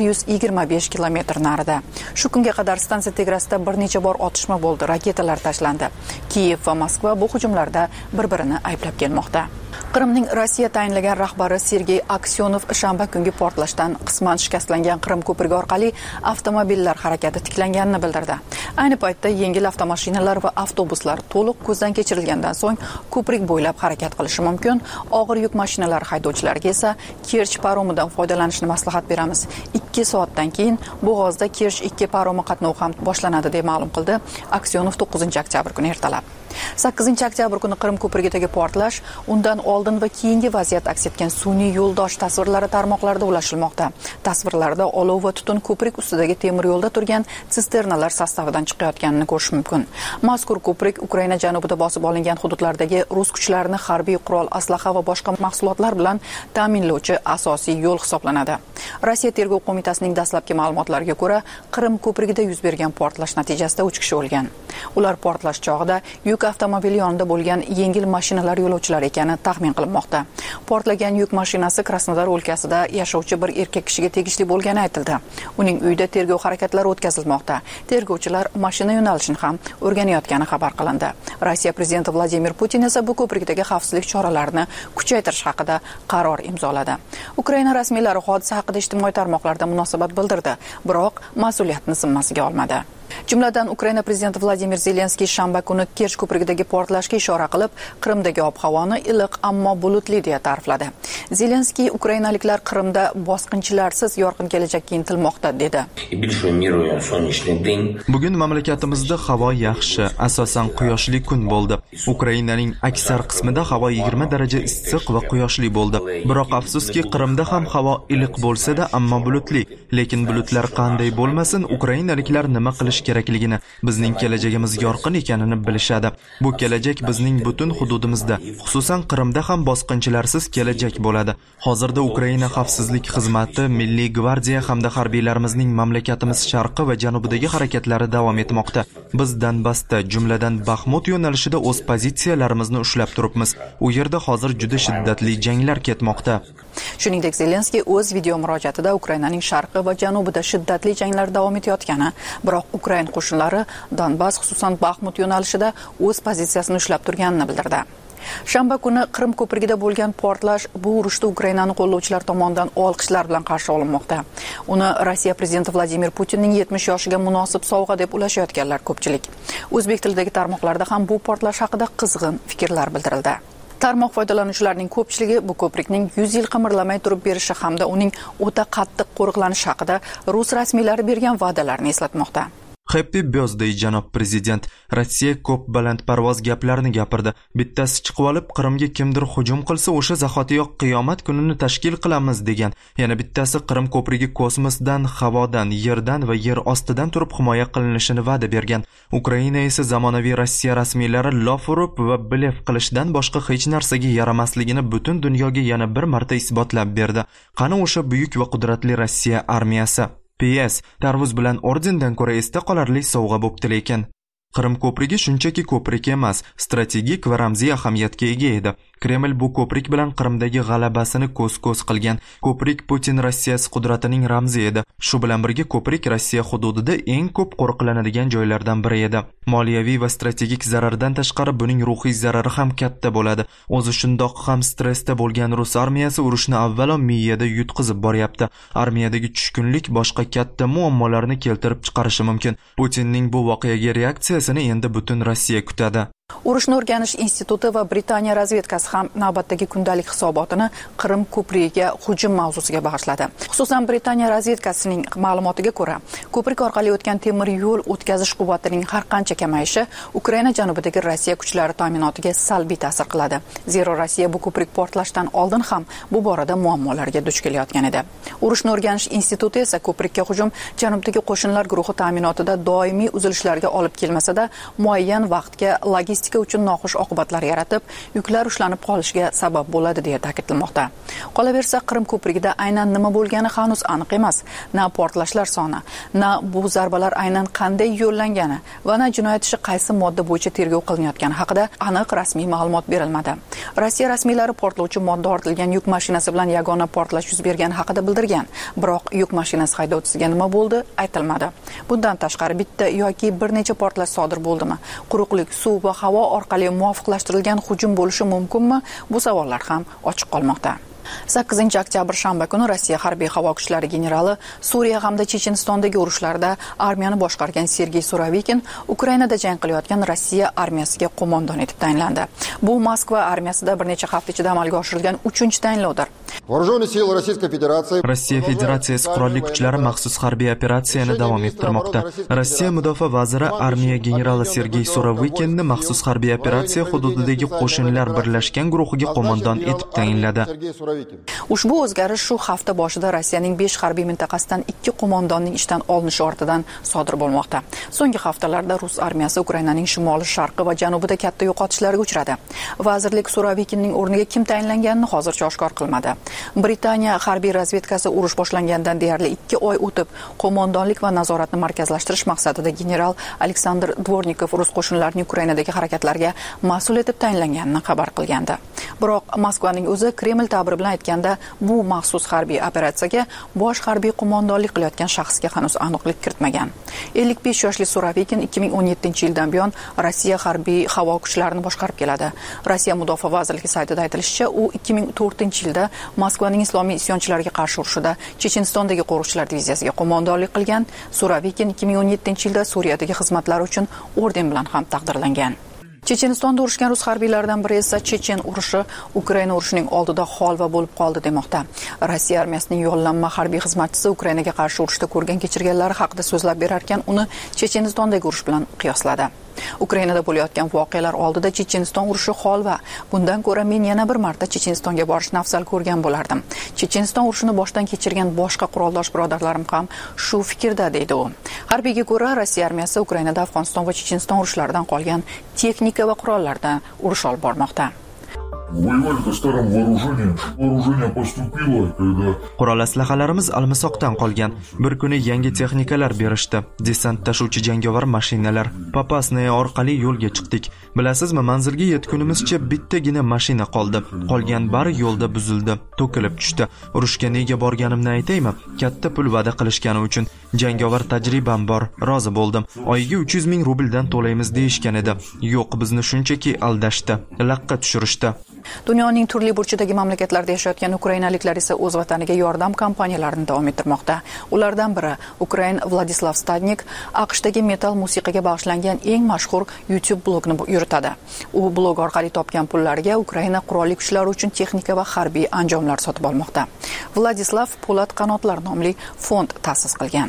125 kilometr narida. Shu kunga qadar stansiya tegrasida bir necha bor otishma bo'ldi, raketalar tashlandi. Kiyev va Moskva bu hujumlarda bir-birini ayblab kelmoqda. Qrimning Rossiya tayinlagan rahbari Sergey Aksyonov shanba kungi portlashdan qisman shikastlangan Qrim ko'prigi orqali avtomobillar harakati tiklanganini bildirdi. Ayni paytda yengil avtomashinalar va avtobuslar to'liq ko'zdan kechirilgandan so'ng ko'prik bo'ylab harakat qilishi mumkin. Og'ir yuk mashinalari haydovchilariga esa Kerch paromidan foydalanishni maslahat beramiz. 2 soatdan keyin bo'g'ozda Kerch 2 paromi qatnovi ham boshlanadi deb ma'lum qildi Aksyonov 9-oktyabr kuni ertalab. 8-oktyabr kuni Qrim ko'prigidagi portlash, undan oldin va keyingi vaziyat aks etgan sun'iy yo'ldosh tasvirlari tarmoqlarda ulashilmoqda. Tasvirlarda olov va tutun ko'prik ustidagi temir yo'lda turgan sisternalar sostavidan chiqayotganini ko'rish mumkin. Mazkur ko'prik Ukraina janubida bosib olingan hududlardagi rus kuchlarini harbiy qurol, aslaha va boshqa mahsulotlar bilan ta'minlovchi asosiy yo'l hisoblanadi. Rossiya tergov qo'mitasining dastlabki ma'lumotlariga ko'ra, Qrim ko'prigida yuz bergan portlash natijasida 3 kishi o'lgan. Ular portlash chog'ida yuk avtomobili yonida bo'lgan yengil mashinalar yo'lovchilari ekani taxmin qilinmoqda. Portlagan yuk mashinasi Krasnodar o'lkasida yashovchi bir erkak kishiga tegishli bo'lgani aytildi. Uning uyida tergov harakatlari o'tkazilmoqda. Tergovchilar mashina yo'nalishini ham o'rganayotgani xabar qilindi. Rossiya prezidenti Vladimir Putin esa bu ko'prikdagi xavfsizlik choralarini kuchaytirish haqida qaror imzoladi. Ukraina rasmiylari hodisa haqida ijtimoiy tarmoqlarda munosabat bildirdi, biroq mas'uliyatni zimmasiga olmadi. Jumladan Ukraina prezidenti Vladimir Zelenskiy shanba kuni Kerch ko'prigidagi portlashga ishora qilib, Qrimdagi ob-havoni iliq ammo bulutli deya ta'rifladi. Zelenskiy ukrainaliklar Qrimda bosqinchilarsiz yorqin kelajakka intilmoqda dedi. Bugun mamlakatimizda havo yaxshi, asosan quyoshli kun bo'ldi. Ukrainaning aksar qismida havo 20 daraja issiq va quyoshli bo'ldi. Biroq afsuski, Qrimda ham havo iliq bo'lsa-da, ammo bulutli. Lekin bulutlar qanday bo'lmasin, ukrainaliklar nima qilish kerakligini, bizning kelajagimiz yorqin ekanini bilishadi. Bu kelajak bizning butun hududimizda, xususan Qrimda ham bosqinchilarsiz kelajak bo'ladi. Hozirda Ukraina xavfsizlik xizmati, Milliy gvardiya hamda harbiylarimizning mamlakatimiz sharqi va janubidagi harakatlari davom etmoqda. Biz Donbassda, jumladan Baxmut yo'nalishida o'z pozitsiyalarimizni ushlab turibmiz. U yerda hozir juda shiddatli janglar ketmoqda. Shuningdek, Zelenskiy o'z video murojaatida Ukrainaning sharqi va janubida shiddatli janglar davom etayotgani, biroq Ukraina qo'shinlari Donbass, xususan Baxmut yo'nalishida o'z pozitsiyasini ushlab turganini bildirdi. Shanba kuni Qrim ko'prigida bo'lgan portlash bu urushda Ukrainani qo'llovchilar tomonidan olqishlar bilan qarshi olinmoqda. Uni Rossiya prezidenti Vladimir Putinning 70 yoshiga munosib sovg'a deb ulashayotganlar ko'pchilik. O'zbek tilidagi tarmoqlarda ham bu portlash haqida qizg'in fikrlar bildirildi. Tarmoq foydalanuvchilarining ko'pchiligi bu ko'prikning 100 yil qimirlamay turib berishi hamda uning o'ta qattiq qo'riqlanishi haqida rus rasmiylari bergan va'dalarni eslatmoqda. Happy birthday janob prezident. Rossiya ko'p balandparvoz gaplarni gapirdi. Bittasi chiqib olib, Qrimga kimdir hujum qilsa, o'sha zahotiyoq qiyomat kunini tashkil qilamiz degan. Yana bittasi Qrim ko'prigi kosmosdan, havodan, yerdan va yer ostidan turib himoya qilinishini va'da bergan. Ukraina esa zamonaviy Rossiya rasmiylari lof urib va blef qilishdan boshqa hech narsaga yaramasligini butun dunyoga yana bir marta isbotlab berdi. Qani o'sha buyuk va qudratli Rossiya armiyasi? PS, tarvuz bilan ordendan ko'ra esda qolarli sovg'a bo'pti lekin. Qrim ko'prigi shunchaki ko'prik emas, strategik va ramziy ahamiyatga ega edi. Kreml bu ko'prik bilan Qrimdagi g'alabasini ko'z-ko'z qilgan. Ko'prik Putin Rossiyasi qudratining ramzi edi. Shu bilan birga ko'prik Rossiya hududida eng ko'p qo'riqlanadigan joylardan biri edi. Moliyaviy va strategik zarardan tashqari buning ruhiy zarari ham katta bo'ladi. O'zi shundoq ham stressda bo'lgan rus armiyasi urushni avvalo miyada yutqizib boryapti. Armiyadagi tushkunlik boshqa katta muammolarni keltirib chiqarishi mumkin. Putinning bu voqeaga reaksiyasini endi butun Rossiya kutadi. Urushni o'rganish instituti va Britaniya razvedkasi ham navbatdagi kundalik hisobotini Qrim ko'prigiga hujum mavzusiga bag'ishladi. Xususan, Britaniya razvedkasining ma'lumotiga ko'ra, ko'prik orqali o'tgan temir yo'l o'tkazish quvvatining har qancha kamayishi Ukraina janubidagi Rossiya kuchlari ta'minotiga salbiy ta'sir qiladi. Zero Rossiya bu ko'prik portlashdan oldin ham bu borada muammolarga duch kelayotgan edi. Urushni o'rganish instituti esa ko'prikka hujum janubdagi qo'shinlar guruhi ta'minotida doimiy uzilishlarga olib kelmasa-da, muayyan vaqtga logistika uchun noxush oqibatlar yaratib, yuklar ushlanib qolishiga sabab bo'ladi deya ta'kidlanmoqda. Qolaversa, Qrim ko'prigida aynan nima bo'lgani hanuz aniq emas. Na portlashlar soni, na bu zarbalar aynan qanday yo'llangani va na jinoyat ishi qaysi modda bo'yicha tergov qilinayotgani haqida aniq rasmiy ma'lumot berilmadi. Rossiya rasmiylari portlovchi modda ortilgan yuk mashinasi bilan yagona portlash yuz bergani haqida bildirgan, biroq yuk mashinasi haydovchisiga nima bo'ldi aytilmadi. Bundan tashqari bitta yoki bir necha portlash sodir bo'ldimi? Quruqlik, suv va havo orqali muvofiqlashtirilgan hujum bo'lishi mumkinmi? Bu savollar ham ochiq qolmoqda. 8-oktyabr shanba kuni Rossiya harbiy havo kuchlari generali Suriya hamda Chechenistondagi urushlarda armiyani boshqargan Sergey Surovikin Ukrainada jang qilayotgan Rossiya armiyasiga qo'mondon etib tayinlandi. Bu Moskva armiyasida bir necha hafta ichida amalga oshirilgan 3-tayinlovdir. Rossiya Federatsiyasi qurolli kuchlari maxsus harbiy operatsiyani davom ettirmoqda. Rossiya mudofaa vaziri armiya generali Sergey Surovikinni maxsus harbiy operatsiya hududidagi qo'shinlar birlashgan guruhiga qo'mondon etib tayinladi. Ushbu o'zgarish shu hafta boshida Rossiyaning 5 harbiy mintaqasidan 2 qo'mondonning ishdan olinishi ortidan sodir bo'lmoqda. So'nggi haftalarda Rus armiyasi Ukrainaning shimoli, sharqi va janubida katta yo'qotishlarga uchradi. Vazirlik Surovikinning o'rniga kim tayinlanganini hozircha oshkor qilmadi. Britaniya harbiy razvedkasi urush boshlangandan deyarli 2 oy o'tib, qo'mondonlik va nazoratni markazlashtirish maqsadida general Aleksandr Dvornikov rus qo'shinlarining Ukrainadagi harakatlarga mas'ul etib tayinlanganini xabar qilgandi. Biroq Moskvaning o'zi Kreml ta'biri bilan aytganda, bu maxsus harbiy operatsiyaga bosh harbiy qo'mondonlik qilayotgan shaxsga hanuz aniqlik kiritmagan. 55 yoshli Surovikin 2017-yildan buyon Rossiya harbiy havo kuchlarini boshqarib keladi. Rossiya mudofaa vazirligi saytida aytilishicha, u 2004-yilda Moskvaning islomiy isyonchilarga qarshi urushida Chechenistondagi qo'riqchilar diviziyasiga qo'mondonlik qilgan. Surovikin 2017-yilda Suriyadagi xizmatlari uchun orden bilan ham taqdirlangan. Chechenistonda urushgan rus harbiylaridan biri esa Chechen urushi Ukraina urushining oldida holva bo'lib qoldi demoqda. Rossiya armiyasining yollanma harbiy xizmatchisi Ukrainaga qarshi urushda ko'rgan kechirganlari haqida so'zlab berarkan, uni Chechenistondagi urush bilan qiyosladi. Ukrainada bo'layotgan voqealar oldida Checheniston urushi holva. Bundan ko'ra men yana bir marta Chechenistonga borishni afzal ko'rgan bo'lardim. Checheniston urushini boshdan kechirgan boshqa quroldosh birodarlarim ham shu fikrda, deydi u. Harbiyga ko'ra, Rossiya armiyasi Ukrainada Afg'oniston va Checheniston urushlaridan qolgan texnika va qurollardan urush olib bormoqda. Qurol aslahalarimiz almisoqdan qolgan. Bir kuni yangi texnikalar berishdi. Desant tashuvchi jangovar mashinalar. Popasnaya orqali yo'lga chiqdik. Bilasizmi, manzilga yetgunimizcha bittagina mashina qoldi. Qolgan bari yo'lda buzildi, to'kilib tushdi. Urushga nega borganimni aytaymi? Katta pul va'da qilishgani uchun. Jangovar tajribam bor, rozi bo'ldim. Oyiga 300 ming rubldan to'laymiz deyishgan edi. Yo'q, bizni shunchaki aldashdi, laqqa tushirishdi. Dunyoning turli burchidagi mamlakatlarda yashayotgan ukrainaliklar esa o'z vataniga yordam kampaniyalarini davom ettirmoqda. Ulardan biri Ukrain Vladislav Stadnik AQShdagi metal musiqaga bag'ishlangan eng mashhur YouTube blogini yuritadi. U blog orqali topgan pullariga Ukraina qurolli kuchlari uchun texnika va harbiy anjomlar sotib olmoqda. Vladislav Po'lat qanotlar nomli fond ta'sis qilgan.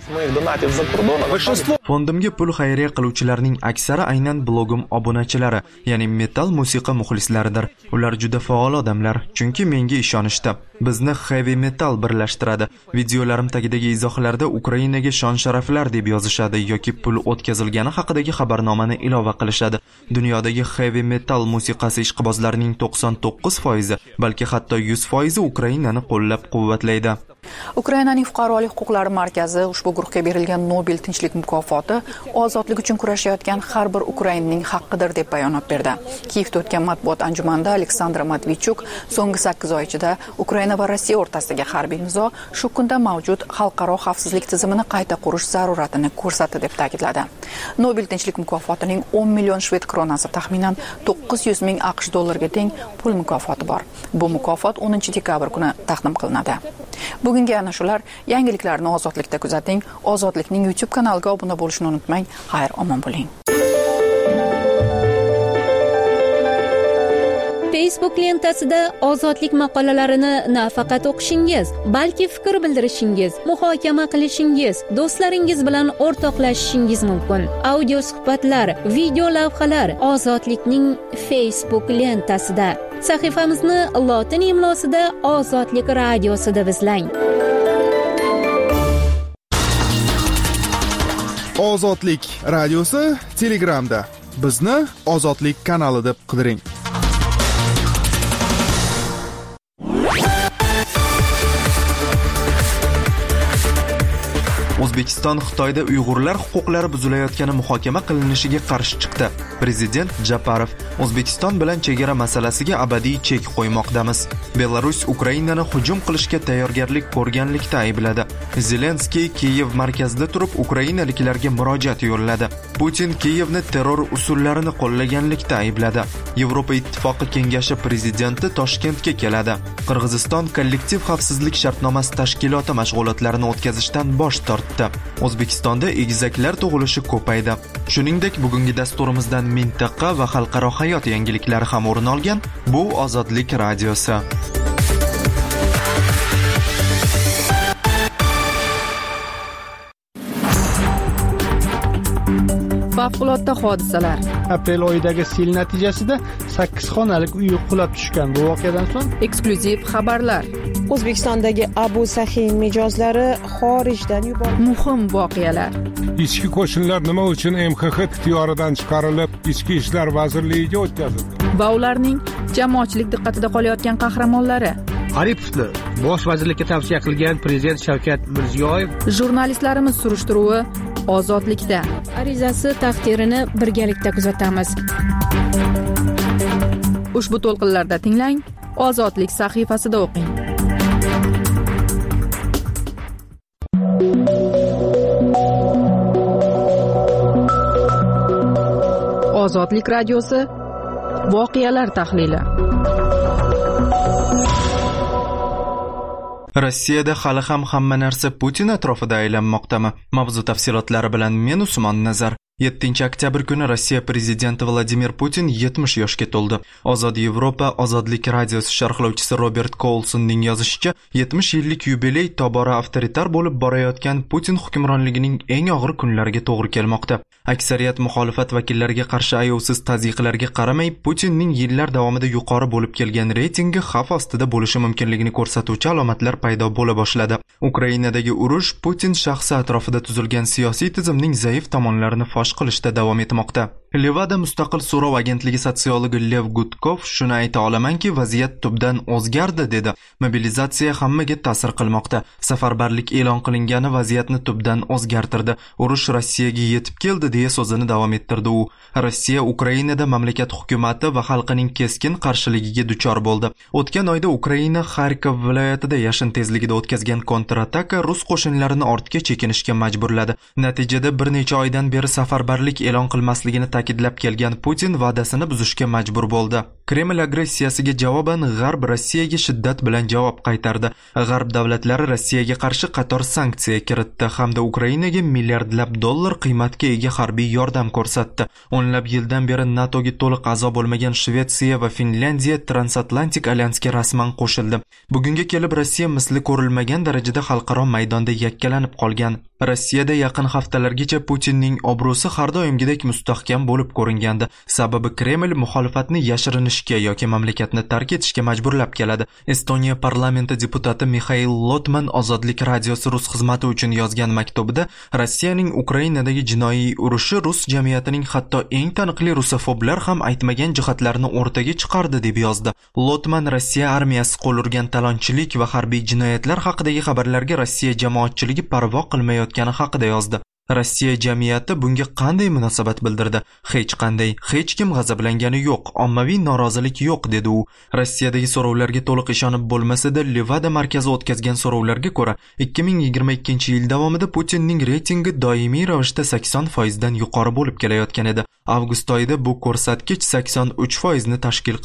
Fondimga pul xayriya qiluvchilarning aksari aynan blogim obunachilari, ya'ni metal musiqa muxlislaridir. Ular juda faol odamlar, chunki menga ishonishdi. Bizni heavy metal birlashtiradi. Videolarim tagidagi izohlarda Ukrainaga shon-sharaflar deb yozishadi yoki pul o'tkazilgani haqidagi xabarnomani ilova qilishadi. Dunyodagi heavy metal musiqasi ishqibozlarining 99%, balki hatto 100% Ukrainani qo'llab-quvvatlaydi. Ukrainaning fuqarolik huquqlari markazi ushbu guruhga berilgan Nobel tinchlik mukofoti ozodlik uchun kurashayotgan har bir ukrainning haqqidir deb bayonot berdi. Kiyevda o'tgan matbuot anjumanida Aleksandr Matvichuk so'nggi 8 oy ichida Ukraina va Rossiya o'rtasidagi harbiy nizo shu kunda mavjud xalqaro xavfsizlik tizimini qayta qurish zaruratini ko'rsatdi deb ta'kidladi. Nobel tinchlik mukofotining 10 million shved kronasi, taxminan 900 ming AQSh dollariga teng pul mukofoti bor. Bu mukofot 10 dekabr kuni taqdim qilinadi. Bugungi ana shular, yangiliklarni Ozodlikda kuzating. Ozodlikning YouTube kanaliga obuna bo'lishni unutmang. Xayr, omon bo'ling. Facebook lentasida ozodlik maqolalarini nafaqat o'qishingiz, balki fikr bildirishingiz, muhokama qilishingiz, do'stlaringiz bilan o'rtoqlashishingiz mumkin. Audio suhbatlar, video lavhalar Ozodlikning Facebook lentasida. Sahifamizni lotin imlosida Ozodlik radiosida izlang. Ozodlik radiosi Telegramda. Bizni Ozodlik kanali deb qidiring. O'zbekiston Xitoyda Uyg'urlar huquqlari buzilayotgani muhokama qilinishiga qarshi chiqdi. Prezident Japarov O'zbekiston bilan chegara masalasiga abadiy chek qo'ymoqdamiz. Belarus Ukrainani hujum qilishga tayyorgarlik ko'rganlikda aybladi. Zelenskiy Kiyev markazida turib ukrainaliklarga murojaat yo'lladi. Putin Kiyevni terror usullarini qo'llaganlikda aybladi. Yevropa Ittifoqi kengashi prezidenti Toshkentga keladi. Qirg'iziston kollektiv xavfsizlik shartnomasi tashkiloti mashg'ulotlarini o'tkazishdan bosh tortdi. O'zbekistonda egizaklar tug'ilishi ko'paydi. Shuningdek, bugungi dasturimizdan mintaqa va xalqaro hayot yangiliklari ham o'rin olgan. Bu Ozodlik radiosi. Favqulodda hodisalar. Aprel oyidagi sel natijasida 8 xonalik uy qulab tushgan. Bu voqeadan so'ng eksklyuziv xabarlar. O'zbekistondagi Abu Sahin mijozlari xorijdan yuborildi. Muhim voqealar. Ichki qo'shinlar nima uchun MXX ixtiyoridan chiqarilib, Ichki ishlar vazirligiga o'tkazildi? Va ularning jamoatchilik diqqatida qolayotgan qahramonlari. Aripovni bosh vazirlikka tavsiya qilgan prezident Shavkat Mirziyoyev. Jurnalistlarimiz surishtiruvi Ozodlikda. Arizasi taqdirini birgalikda kuzatamiz. Ushbu to'lqinlarda tinglang, Ozodlik sahifasida o'qing. Ozodlik radiosi voqealar tahlili. Rossiyada hali ham hamma narsa Putin atrofida aylanmoqdami? Mavzu tafsilotlari bilan men Usmon Nazar. 7 oktyabr kuni Rossiya prezidenti Vladimir Putin 70 yoshga to'ldi. Ozod Yevropa Ozodlik radiosi sharhlovchisi Robert Coulsonning yozishicha, 70 yillik yubiley tobora avtoritar bo'lib borayotgan Putin hukmronligining eng og'ir kunlariga to'g'ri kelmoqda. Aksariyat muxolifat vakillariga qarshi ayovsiz tazyiqlarga qaramay, Putinning yillar davomida yuqori bo'lib kelgan reytingi xavf ostida bo'lishi mumkinligini ko'rsatuvchi alomatlar paydo bo'la boshladi. Ukrainadagi urush Putin shaxsi atrofida tuzilgan siyosiy tizimning zaif tomonlarini fosh qilishda davom etmoqda. Levada mustaqil so'rov agentligi sotsiologi Lev Gutkov shuni ayta olamanki, vaziyat tubdan o'zgardi dedi. Mobilizatsiya hammaga ta'sir qilmoqda. Safarbarlik e'lon qilingani vaziyatni tubdan o'zgartirdi. Urush Rossiyaga yetib keldi deya so'zini davom ettirdi u. Rossiya Ukrainada mamlakat hukumati va xalqining keskin qarshiligiga duchor bo'ldi. O'tgan oyda Ukraina Xarkov viloyatida yashin tezligida o'tkazgan kontrataka rus qo'shinlarini ortga chekinishga majburladi. Natijada bir necha oydan beri safarbarlik e'lon qilmasligini ta'kidlab kelgan Putin va'dasini buzishga majbur bo'ldi. Kreml agressiyasiga javoban G'arb Rossiyaga shiddat bilan javob qaytardi. G'arb davlatlari Rossiyaga qarshi qator sanksiya kiritdi hamda Ukrainaga milliardlab dollar qiymatga ega harbiy yordam ko'rsatdi. O'nlab yildan beri NATOga to'liq a'zo bo'lmagan Shvetsiya va Finlyandiya transatlantik alyansga rasman qo'shildi. Bugunga kelib Rossiya misli ko'rilmagan darajada xalqaro maydonda yakkalanib qolgan. Rossiyada yaqin haftalargacha Putinning obro'si har doimgidek mustahkam bo'lib ko'ringandi. Sababi Kreml muxolifatni yashirinishga yoki mamlakatni tark etishga majburlab keladi. Estoniya parlamenti deputati Mikhail Lotman Ozodlik radiosi rus xizmati uchun yozgan maktubida Rossiyaning Ukrainadagi jinoiy urushi rus jamiyatining hatto eng taniqli rusofoblar ham aytmagan jihatlarni o'rtaga chiqardi deb yozdi. Lotman Rossiya armiyasi qo'l urgan talonchilik va harbiy jinoyatlar haqidagi xabarlarga Rossiya jamoatchiligi parvo qilmayotgani haqida yozdi. Rossiya jamiyati bunga qanday munosabat bildirdi? Hech qanday, hech kim g'azablangani yo'q, ommaviy norozilik yo'q dedi u. Rossiyadagi so'rovlarga to'liq ishonib bo'lmasa-da, Levada markazi o'tkazgan so'rovlarga ko'ra, 2022-yil davomida Putinning reytingi doimiy ravishda 80% dan yuqori bo'lib kelayotgan edi. Avgust oyida bu ko'rsatkich 83% ni tashkil qilgan.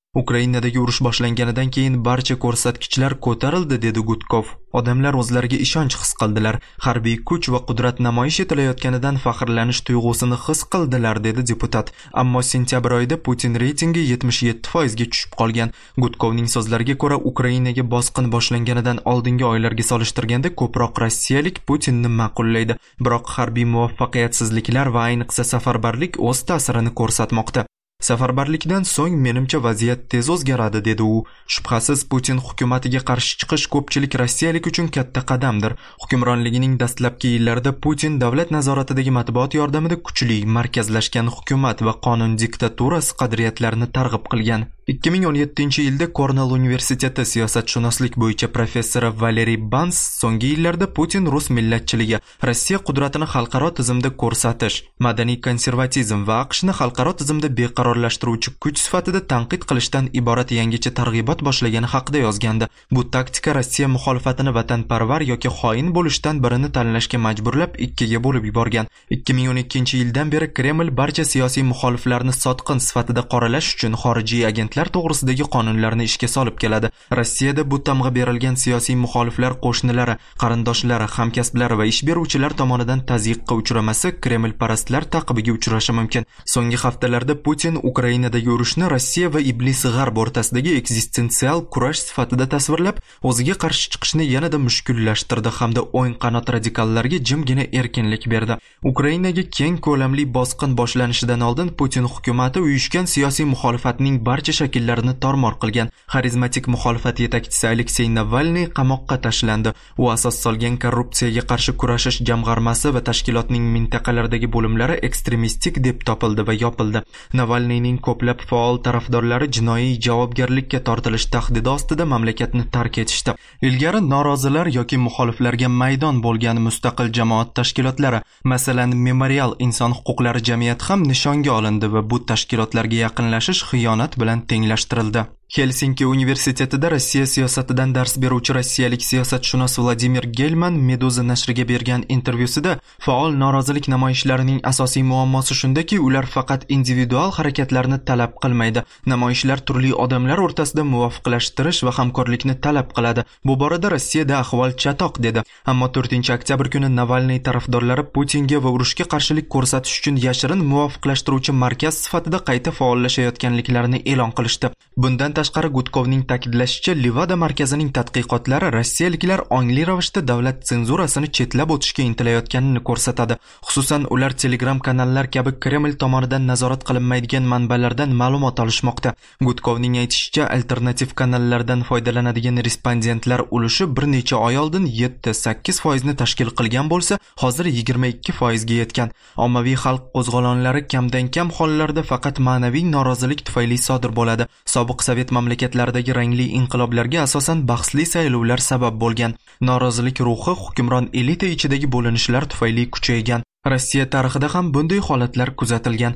Ukrainadagi urush boshlanganidan keyin barcha ko'rsatkichlar ko'tarildi, dedi Gutkov. Odamlar o'zlariga ishonch his qildilar, harbiy kuch va qudrat namoyish etilayotganidan faxrlanish tuyg'usini his qildilar, dedi deputat. Ammo sentyabr oyida Putin reytingi 77% ga tushib qolgan. Gutkovning so'zlariga ko'ra, Ukrainaga bosqin boshlanganidan oldingi oylarga solishtirganda ko'proq rossiyalik Putinni ma'qullaydi. Biroq harbiy muvaffaqiyatsizliklar va ayniqsa safarbarlik o'z ta'sirini ko'rsatmoqda. Safarbarlikdan so'ng menimcha vaziyat tez o'zgaradi, dedi u. Shubhasiz Putin hukumatiga qarshi chiqish ko'pchilik rossiyalik uchun katta qadamdir. Hukmronligining dastlabki yillarida Putin davlat nazoratidagi matbuot yordamida kuchli, markazlashgan hukumat va qonun diktaturasi qadriyatlarini targ'ib qilgan. 2017-yilda Kornell universiteti siyosatshunoslik bo'yicha professori Valeriy Bans so'nggi yillarda Putin rus millatchiligi, Rossiya qudratini xalqaro tizimda ko'rsatish, madaniy konservatizm va AQShni xalqaro tizimda beqarorlashtiruvchi kuch sifatida tanqid qilishdan iborat yangicha targ'ibot boshlagani haqida yozgandi. Bu taktika Rossiya muxolifatini vatanparvar yoki xoin bo'lishdan birini tanlashga majburlab ikkiga bo'lib yuborgan. 2012-yildan beri Kreml barcha siyosiy muxoliflarni sotqin sifatida qoralash uchun xorijiy agentlar to'g'risidagi qonunlarni ishga solib keladi. Rossiyada bu tamg'a berilgan siyosiy muxoliflar qo'shnilari, qarindoshlari, hamkasblari va ish beruvchilar tomonidan tazyiqqa uchramasa, Kreml parastlar taqibiga uchrashi mumkin. So'nggi haftalarda Putin Ukrainadagi urushni Rossiya va iblis g'arb o'rtasidagi eksistensial kurash sifatida tasvirlab, o'ziga qarshi chiqishni yanada mushkullashtirdi hamda o'ng qanot radikallarga jimgina erkinlik berdi. Ukrainaga keng ko'lamli bosqin boshlanishidan oldin Putin hukumati uyushgan siyosiy muxolifatning barcha shakllarini tormor qilgan. Xarizmatik muxolifat yetakchisi Aleksey Navalniy qamoqqa tashlandi. U asos solgan korrupsiyaga qarshi kurashish jamg'armasi va tashkilotning mintaqalardagi bo'limlari ekstremistik deb topildi va yopildi. Navalniyning ko'plab faol tarafdorlari jinoiy javobgarlikka tortilish tahdidi ostida mamlakatni tark etishdi. Ilgari norozilar yoki muxoliflarga maydon bo'lgan mustaqil jamoat tashkilotlari, masalan, Memorial inson huquqlari jamiyati ham nishonga olindi va bu tashkilotlarga yaqinlashish xiyonat bilan tenglashtirildi. Helsinki universitetida Rossiya siyosatidan dars beruvchi rossiyalik siyosatshunos Vladimir Gelman Meduza nashriga bergan intervyusida faol norozilik namoyishlarining asosiy muammosi shundaki, ular faqat individual harakatlarni talab qilmaydi. Namoyishlar turli odamlar o'rtasida muvofiqlashtirish va hamkorlikni talab qiladi. Bu borada Rossiyada ahvol chatoq, dedi. Ammo 4-oktyabr kuni Navalniy tarafdorlari Putinga va urushga qarshilik ko'rsatish uchun yashirin muvofiqlashtiruvchi markaz sifatida qayta faollashayotganliklarini e'lon qilishdi. Bundan tashqari Gutkovning ta'kidlashicha, Livada markazining tadqiqotlari rossiyaliklar ongli ravishda davlat senzurasini chetlab o'tishga intilayotganini ko'rsatadi. Xususan, ular Telegram kanallar kabi Kreml tomonidan nazorat qilinmaydigan manbalardan ma'lumot olishmoqda. Gutkovning aytishicha, alternativ kanallardan foydalanadigan respondentlar ulushi bir necha oy oldin 7-8% ni tashkil qilgan bo'lsa, hozir 22% ga yetgan. Ommaviy xalq qo'zg'olonlari kamdan-kam hollarda faqat ma'naviy norozilik tufayli sodir bo'ladi. Sobiq Sovet mamlakatlaridagi rangli inqiloblarga asosan bahsli saylovlar sabab bo'lgan. Norozilik ruhi hukmron elita ichidagi bo'linishlar tufayli kuchaygan. Rossiya tarixida ham bunday holatlar kuzatilgan.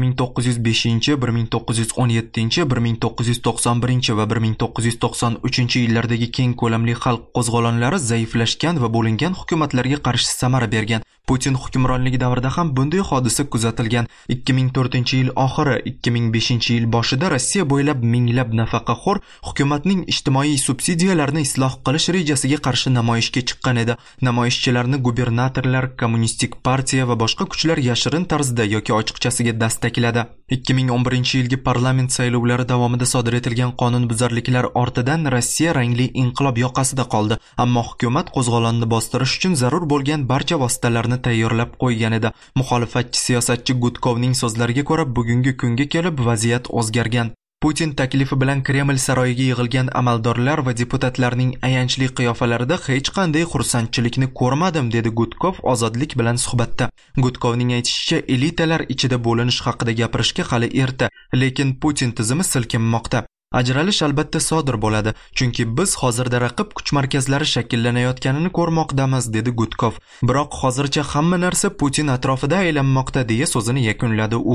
1905, 1917, 1991 va 1993-yillardagi keng ko'lamli xalq qo'zg'olonlari zaiflashgan va bo'lingan hukumatlarga qarshi samara bergan. Putin hukmronligi davrida ham bunday hodisa kuzatilgan. 2004-yil oxiri, 2005-yil boshida Rossiya bo'ylab minglab nafaqaxo'r hukumatning ijtimoiy subsidiyalarni isloh qilish rejasiga qarshi namoyishga chiqqan edi. Namoyishchilarni gubernatorlar, kommunistik partiya va boshqa kuchlar yashirin tarzda yoki ochiqchasiga dastakladi. 2011-yilgi parlament saylovlari davomida sodir etilgan qonunbuzarliklar ortidan Rossiya rangli inqilob yoqasida qoldi. Ammo hukumat qo'zg'olonni bostirish uchun zarur bo'lgan barcha vositalarni tayyorlab qo'ygan edi. Muxolifatchi siyosatchi Gutkovning so'zlariga ko'ra, bugungi kunga kelib vaziyat o'zgargan. Putin taklifi bilan Kreml saroyiga yig'ilgan amaldorlar va deputatlarning ayanchli qiyofalarida hech qanday xursandchilikni ko'rmadim, dedi Gutkov ozodlik bilan suhbatda. Gutkovning aytishicha, elitalar ichida bo'linish haqida gapirishga hali erta, lekin Putin tizimi silkinmoqda. Ajralish albatta sodir bo'ladi, chunki biz hozirda raqib kuch markazlari shakllanayotganini ko'rmoqdamiz, dedi Gutkov. Biroq hozircha hamma narsa Putin atrofida aylanmoqda, deya so'zini yakunladi u.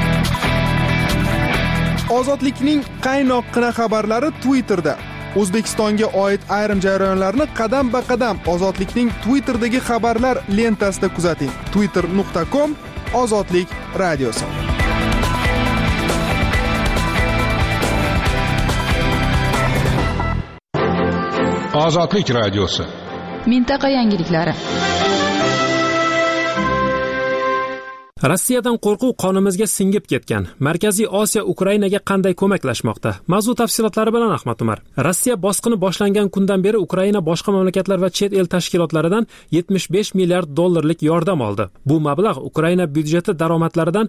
Ozodlikning qaynoqqina xabarlari Twitterda. O'zbekistonga oid ayrim jarayonlarni qadam-ba-qadam Ozodlikning Twitterdagi xabarlar lentasida kuzating. twitter.com/ozodlik radiosi. Ozodlik radiosi. Mintaqa yangiliklari. Rossiyadan qo'rquv qonimizga singib ketgan. Markaziy Osiyo Ukrainaga qanday ko'maklashmoqda? Mavzu tafsilotlari bilan Ahmad Umar. Rossiya bosqini boshlangan kundan beri Ukraina boshqa mamlakatlar va chet el tashkilotlaridan 75 milliard dollarlik yordam oldi. Bu mablag' Ukraina byudjeti daromadlaridan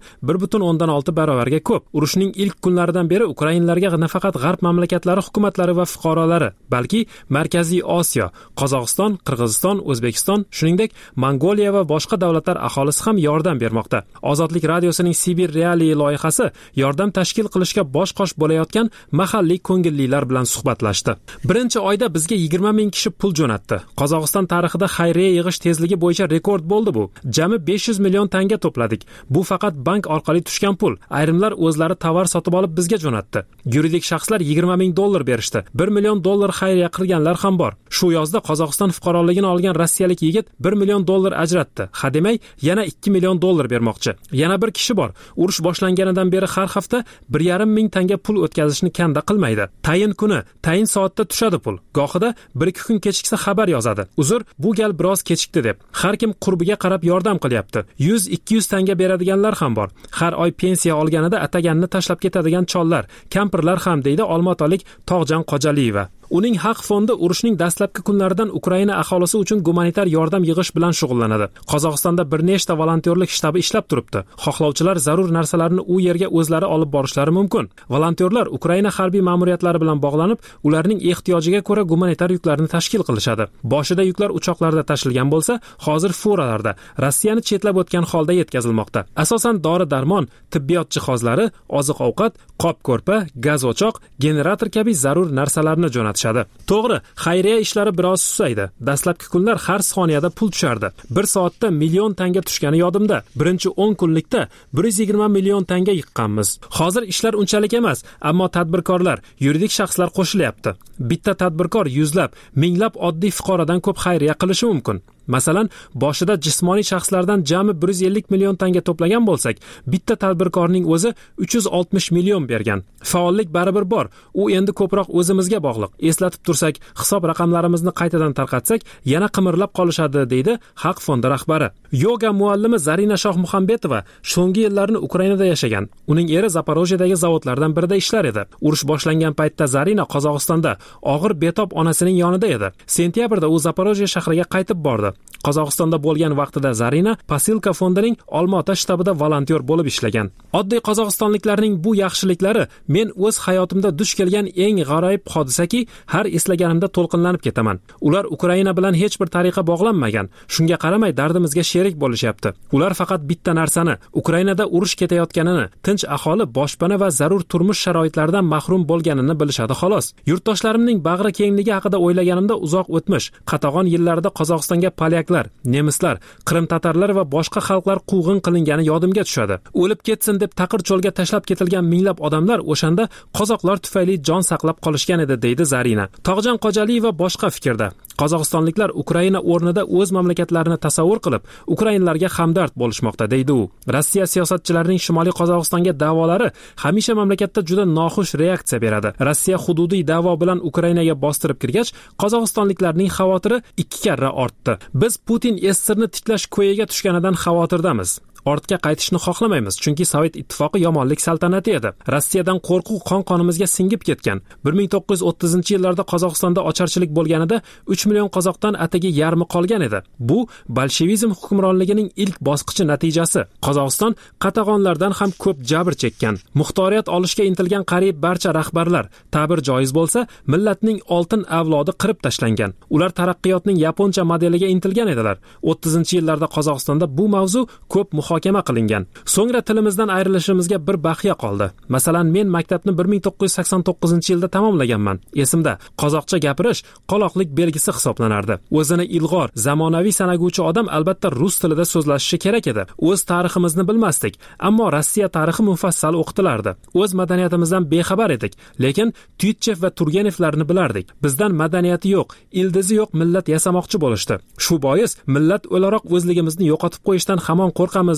1.6 barobarga ko'p. Urushning ilk kunlaridan beri ukrainlarga nafaqat g'arb mamlakatlari hukumatlari va fuqarolari, balki Markaziy Osiyo, Qozog'iston, Qirg'iziston, O'zbekiston, shuningdek Mongoliya va boshqa davlatlar aholisi ham yordam bermoqda. Ozodlik radiosining Sibir Realiy loyihasi yordam tashkil qilishga bosh-qosh bo'layotgan mahalliy ko'ngillilar bilan suhbatlashdi. Birinchi oyda bizga 20 ming kishi pul jo'natdi. Qozog'iston tarixida xayriya yig'ish tezligi bo'yicha rekord bo'ldi bu. Jami 500 million tanga to'pladik. Bu faqat bank orqali tushgan pul. Ayrimlar o'zlari tovar sotib olib bizga jo'natdi. Yuridik shaxslar 20 ming dollar berishdi. 1 million dollar xayriya qilganlar ham bor. Shu yozda Qozog'iston fuqaroligini olgan rossiyalik yigit 1 million dollar ajratdi. Hademay yana 2 million dollar bermoqchi. Yana bir kishi bor. Urush boshlanganidan beri har hafta 1,5 ming tanga pul o'tkazishni kanda qilmaydi. Tayin kuni, tayin soatda tushadi pul. Gohida 1-2 kun kechiksa xabar yozadi. Uzr, bu gal biroz kechikdi deb. Har kim qurbiga qarab yordam qilyapti. 100-200 tanga beradiganlar ham bor. Har oy pensiya olganida ataganini tashlab ketadigan chollar, kampirlar ham deydi olmaotalik Tog'jan Qojaliyeva. Uning haq fondi urushning dastlabki kunlaridan Ukraina aholisi uchun gumanitar yordam yig'ish bilan shug'ullanadi. Qozog'istonda bir nechta volontyorlik shtabi ishlab turibdi. Xohlovchilar zarur narsalarni u yerga o'zlari olib borishlari mumkin. Volontyorlar Ukraina harbiy ma'muriyatlari bilan bog'lanib, ularning ehtiyojiga ko'ra gumanitar yuklarni tashkil qilishadi. Boshida yuklar uchoqlarda tashilgan bo'lsa, hozir furalarda Rossiyani chetlab o'tgan holda yetkazilmoqda. Asosan dori-darmon, tibbiyot jihozlari, oziq-ovqat, qop-ko'rpa, gaz o'choq, generator kabi zarur narsalarni jo'natadi. To'g'ri, xayriya ishlari biroz susaydi. Dastlabki kunlar har soniyada pul tushardi. Bir soatda million tanga tushgani yodimda. Birinchi 10 kunlikda 120 million tanga yiqqanmiz. Hozir ishlar unchalik emas, ammo tadbirkorlar, yuridik shaxslar qo'shilyapti. Bitta tadbirkor yuzlab, minglab oddiy fuqarodan ko'p xayriya qilishi mumkin. Masalan, boshida jismoniy shaxslardan jami 150 million tanga to'plagan bo'lsak, bitta tadbirkorning o'zi 360 million bergan. Faollik baribir bor. U endi ko'proq o'zimizga bog'liq. Eslatib tursak, hisob raqamlarimizni qaytadan tarqatsak, yana qimirlab qolishadi, deydi Haq fondi rahbari. Yoga muallimi Zarina Shohmuhambetova so'nggi yillarni Ukrainada yashagan. Uning eri Zaporojyedagi zavodlardan birida ishlar edi. Urush boshlangan paytda Zarina Qozog'istonda og'ir betob onasining yonida edi. Sentyabrda u Zaporojye shahriga qaytib bordi. Qozog'istonda bo'lgan vaqtida Zarina Pasilka fondining Olmaota shtabida volontyor bo'lib ishlagan. Oddiy qozog'istonliklarning bu yaxshiliklari men o'z hayotimda duch kelgan eng g'aroyib hodisaki, har eslaganimda to'lqinlanib ketaman. Ular Ukraina bilan hech bir tariqa bog'lanmagan. Shunga qaramay dardimizga sherik bo'lishyapti. Ular faqat bitta narsani, Ukrainada urush ketayotganini, tinch aholi boshpana va zarur turmush sharoitlaridan mahrum bo'lganini bilishadi xolos. Yurtdoshlarimning bag'ri kengligi haqida o'ylaganimda uzoq o'tmish, qatag'on yillarda Qozog'istonga polyaklar, nemislar, Qrim tatarlar va boshqa xalqlar quvg'in qilingani yodimga tushadi. O'lib ketsin deb taqir cho'lga tashlab ketilgan minglab odamlar o'shanda qozoqlar tufayli jon saqlab qolishgan edi, deydi Zarina. Tog'jan Qojaliyeva boshqa fikrda. Qozog'istonliklar Ukraina o'rnida o'z mamlakatlarini tasavvur qilib, ukrainlarga hamdard bo'lishmoqda, deydi u. Rossiya siyosatchilarining Shimoliy Qozog'istonga da'volari hamisha mamlakatda juda noxush reaksiya beradi. Rossiya hududiy da'vo bilan Ukrainaga bostirib kirgach, qozog'istonliklarning xavotiri 2 karra ortdi. Biz Putin S-sirni tiklash ko'yiga tushganidan xavotirdamiz. Ortga qaytishni xohlamaymiz, chunki Sovet ittifoqi yomonlik saltanati edi. Rossiyadan qo'rquv qon-qonimizga singib ketgan. 1930-yillarda Qozog'istonda ocharchilik bo'lganida 3 million qozoqdan atigi yarmi qolgan edi. Bu bolshevizm hukmronligining ilk bosqichi natijasi. Qozog'iston qatag'onlardan ham ko'p jabr chekkan. Muxtoriyat olishga intilgan qariyb barcha rahbarlar, ta'bir joiz bo'lsa, millatning oltin avlodi qirib tashlangan. Ular taraqqiyotning yaponcha modeliga intilgan edilar. 30-yillarda Qozog'istonda bu mavzu ko'p muhokama qilingan. So'ngra tilimizdan ayrilishimizga bir baqiya qoldi. Masalan, men maktabni 1989-yilda tamomlaganman. Esimda, qozoqcha gapirish qoloqlik belgisi hisoblanardi. O'zini ilg'or, zamonaviy sanaguvchi odam albatta rus tilida so'zlashishi kerak edi. O'z tariximizni bilmasdik, ammo Rossiya tarixi mufassal o'qitilardi. O'z madaniyatimizdan bexabar edik, lekin Tyutchev va Turgenevlarni bilardik. Bizdan madaniyati yo'q, ildizi yo'q millat yasamoqchi bo'lishdi. Shu bois millat o'laroq o'zligimizni yo'qotib qo'yishdan hamon qo'rqamiz,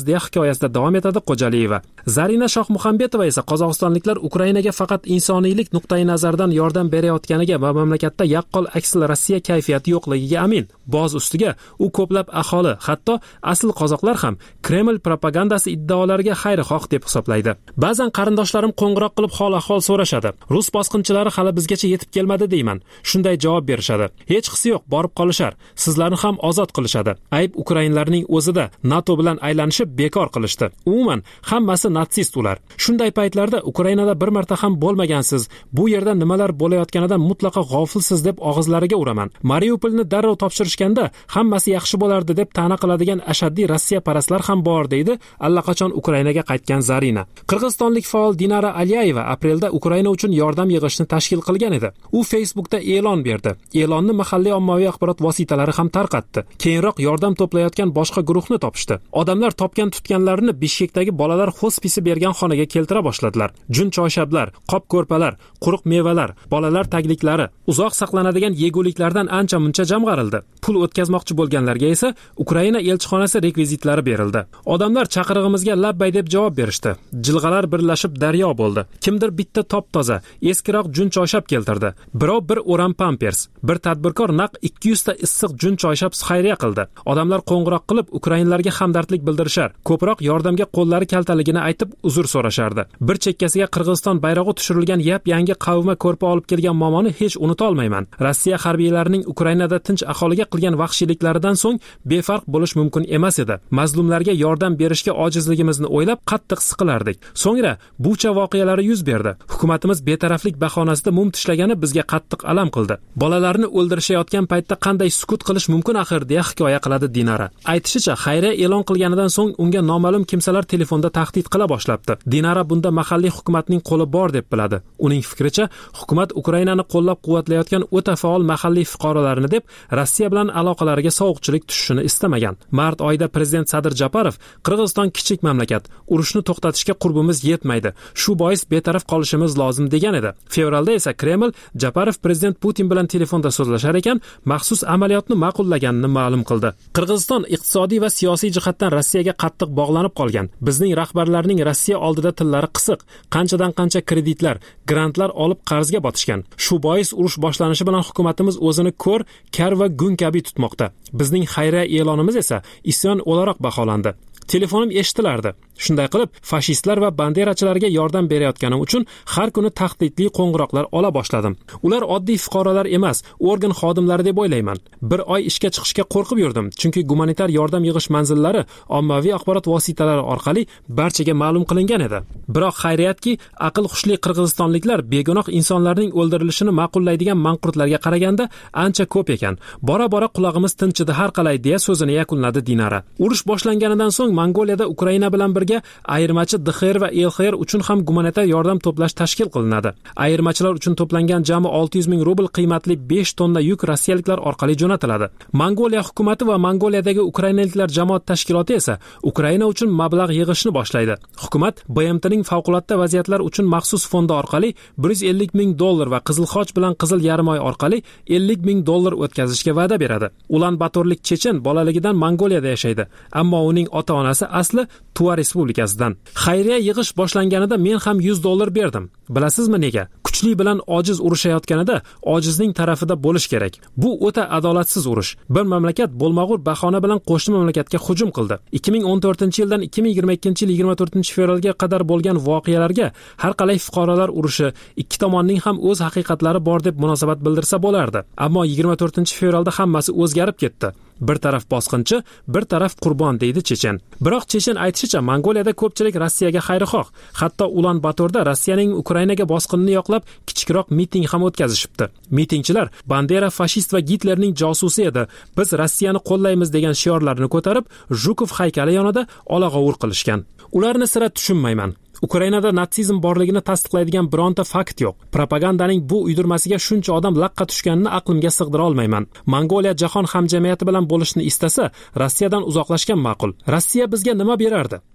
qilamiz deya hikoyasida davom etadi Xo'jaliyeva. Zarina Shohmuhammedova esa qozog'istonliklar Ukrainaga faqat insoniylik nuqtai nazaridan yordam berayotganiga va mamlakatda yaqqol aksli Rossiya kayfiyati yo'qligiga amin. Boz ustiga u ko'plab aholi, hatto asl qozoqlar ham Kreml propagandasi iddaolariga xayrixoh deb hisoblaydi. Ba'zan qarindoshlarim qo'ng'iroq qilib hol-ahvol so'rashadi. Rus bosqinchilari hali bizgacha yetib kelmadi deyman. Shunday javob berishadi. Hech qisi yo'q, borib qolishar. Sizlarni ham ozod qilishadi. Ayb ukrainlarning o'zida. NATO bilan aylanishib bekor qilishdi. Umuman hammasi natsist ular. Shunday paytlarda Ukrainada bir marta ham bo'lmagansiz. Bu yerda nimalar bo'layotganidan mutlaqo g'ofilsiz deb og'izlariga uraman. Mariupolni darrov topshirishganda hammasi yaxshi bo'lardi deb ta'na qiladigan ashaddiy Rossiya parastlar ham bor deydi allaqachon Ukrainaga qaytgan Zarina. Qirg'izistonlik faol Dinara Alyayeva aprelda Ukraina uchun yordam yig'ishni tashkil qilgan edi. U Facebookda e'lon berdi. E'lonni mahalliy ommaviy axborot vositalari ham tarqatdi. Keyinroq yordam to'playotgan boshqa guruhni topishdi. Odamlar topgan tutganlarini Bishkekdagi bolalar hospisi bergan xonaga keltira boshladilar. Jun choyshablar, qop ko'rpalar, quruq mevalar, bolalar tagliklari, uzoq saqlanadigan yeguliklardan ancha-muncha jamg'arildi. Pul o'tkazmoqchi bo'lganlarga esa Ukraina elchixonasi rekvizitlari berildi. Odamlar chaqirig'imizga labbay deb javob berishdi. Jilg'alar birlashib daryo bo'ldi. Kimdir bitta top-toza, eskiroq jun choyshab keltirdi. Birov bir o'ram pampers, bir tadbirkor naq 200 ta issiq jun choyshab xayriya qildi. Odamlar qo'ng'iroq qilib Ukrainalarga hamdardlik bildirishar, ko'proq yordamga qo'llari kaltaligini aytib uzr so'rashardi. Bir chekkasiga Qirg'iziston bayrog'i tushirilgan yap-yangi qavma ko'rpa olib kelgan momoni hech unuta olmayman. Rossiya harbiylarining Ukrainada tinch aholiga qilgan vahshiyliklaridan so'ng befarq bo'lish mumkin emas edi. Mazlumlarga yordam berishga ojizligimizni o'ylab qattiq siqilardik. So'ngra Bucha voqealari yuz berdi. Hukumatimiz betaraflik bahonasida mum tishlagani bizga qattiq alam qildi. Bolalarni o'ldirishayotgan paytda qanday sukut qilish mumkin axir deya hikoya qiladi Dinara. Aytishicha, xayriya e'lon qilganidan so'ng unga noma'lum kimsalar telefonda tahdid qila boshlabdi. Dinara bunda mahalliy hukumatning qo'li bor deb biladi. Uning fikricha, hukumat Ukrainani qo'llab-quvvatlayotgan o'ta faol mahalliy fuqarolarini deb Rossiya bilan aloqalariga sovuqchilik tushishini istamagan. Mart oyida prezident Sadir Japarov Qirg'iziston kichik mamlakat, urushni to'xtatishga qurbimiz yetmaydi. Shu bois betaraf qolishimiz lozim degan edi. Fevralda esa Kreml Japarov prezident Putin bilan telefonda so'zlashar ekan, maxsus amaliyotni ma'qullaganini ma'lum qildi. Qirg'iziston iqtisodiy va siyosiy jihatdan Rossiyaga qattiq bog'lanib qolgan. Bizning rahbarlarning Rossiya oldida tillari qisiq, qanchadan-qancha kreditlar, grantlar olib qarzga botishgan. Shu bois urush boshlanishi bilan hukumatimiz o'zini ko'r, kar va gun kabi tutmoqda. Bizning xayriya e'lonimiz esa isyon o'laroq baholandi. Telefonim eshitilardi. Shunday qilib, fashistlar va banderachilarga yordam berayotganim uchun har kuni tahdidli qo'ng'iroqlar ola boshladim. Ular oddiy fuqarolar emas, organ xodimlari deb o'ylayman. Bir oy ishga chiqishga qo'rqib yurdim, chunki gumanitar yordam yig'ish manzillari ommaviy axborot vositalari orqali barchaga ma'lum qilingan edi. Biroq xayriyatki, aql xushli qirg'izistonliklar begunoh insonlarning o'ldirilishini ma'qullaydigan manqurtlarga qaraganda ancha ko'p ekan. Bora-bora qulog'imiz tinchidi har qalay deya so'zini yakunladi Dinara. Urush boshlanganidan so'ng Mongoliyada Ukraina bilan birga ayirmachi DXR va LXR uchun ham gumanitar yordam to'plash tashkil qilinadi. Ayirmachilar uchun to'plangan jami 600 ming rubl qiymatli 5 tonna yuk rossiyaliklar orqali jo'natiladi. Mongoliya hukumatı va Mongoliyadagi ukrainaliklar jamoat tashkiloti esa Ukraina uchun mablag' yig'ishni boshlaydi. Hukumat BMTning favqulodda vaziyatlar uchun maxsus fondi orqali 150 ming dollar va Qizil Xoch bilan Qizil Yarimoy orqali 50 ming dollar o'tkazishga va'da beradi. Ulan Batorlik chechen bolaligidan Mongoliyada yashaydi, ammo uning ota-onasi asli Tuva Respublikasidan. Xayriya yig'ish boshlanganida men ham 100 dollar berdim. Bilasizmi nega? Kuchli bilan ojiz urushayotganida ojizning tarafida bo'lish kerak. Bu o'ta adolatsiz urush. Bir mamlakat bo'lmag'ur bahona bilan qo'shni mamlakatga hujum qildi. 2014-yildan 2022-yil 24-fevralga qadar bo'lgan voqealarga har qalay fuqarolar urushi, ikki tomonning ham o'z haqiqatlari bor deb munosabat bildirsa bo'lardi. Ammo 24-fevralda hammasi o'zgarib ketdi. Bir taraf bosqinchi, bir taraf qurbon deydi chechen. Biroq chechen aytishicha, Mongoliyada ko'pchilik Rossiyaga xayrixoh. Hatto Ulan Batorda Rossiyaning Ukrainaga bosqinini yoqlab kichikroq miting ham o'tkazishibdi. Mitingchilar Bandera fashist va Gitlerning josusi edi. Biz Rossiyani qo'llaymiz degan shiorlarni ko'tarib, Zhukov haykali yonida olag'ovur qilishgan. Ularni sira tushunmayman. Ukrainada natsizm borligini tasdiqlaydigan bironta fakt yo'q. Propagandaning bu uydirmasiga shuncha odam laqqa tushganini aqlimga sig'dira olmayman. Mongoliya jahon hamjamiyati bilan bo'lishni istasa, Rossiyadan uzoqlashgan ma'qul. Rossiya bizga nima berardi?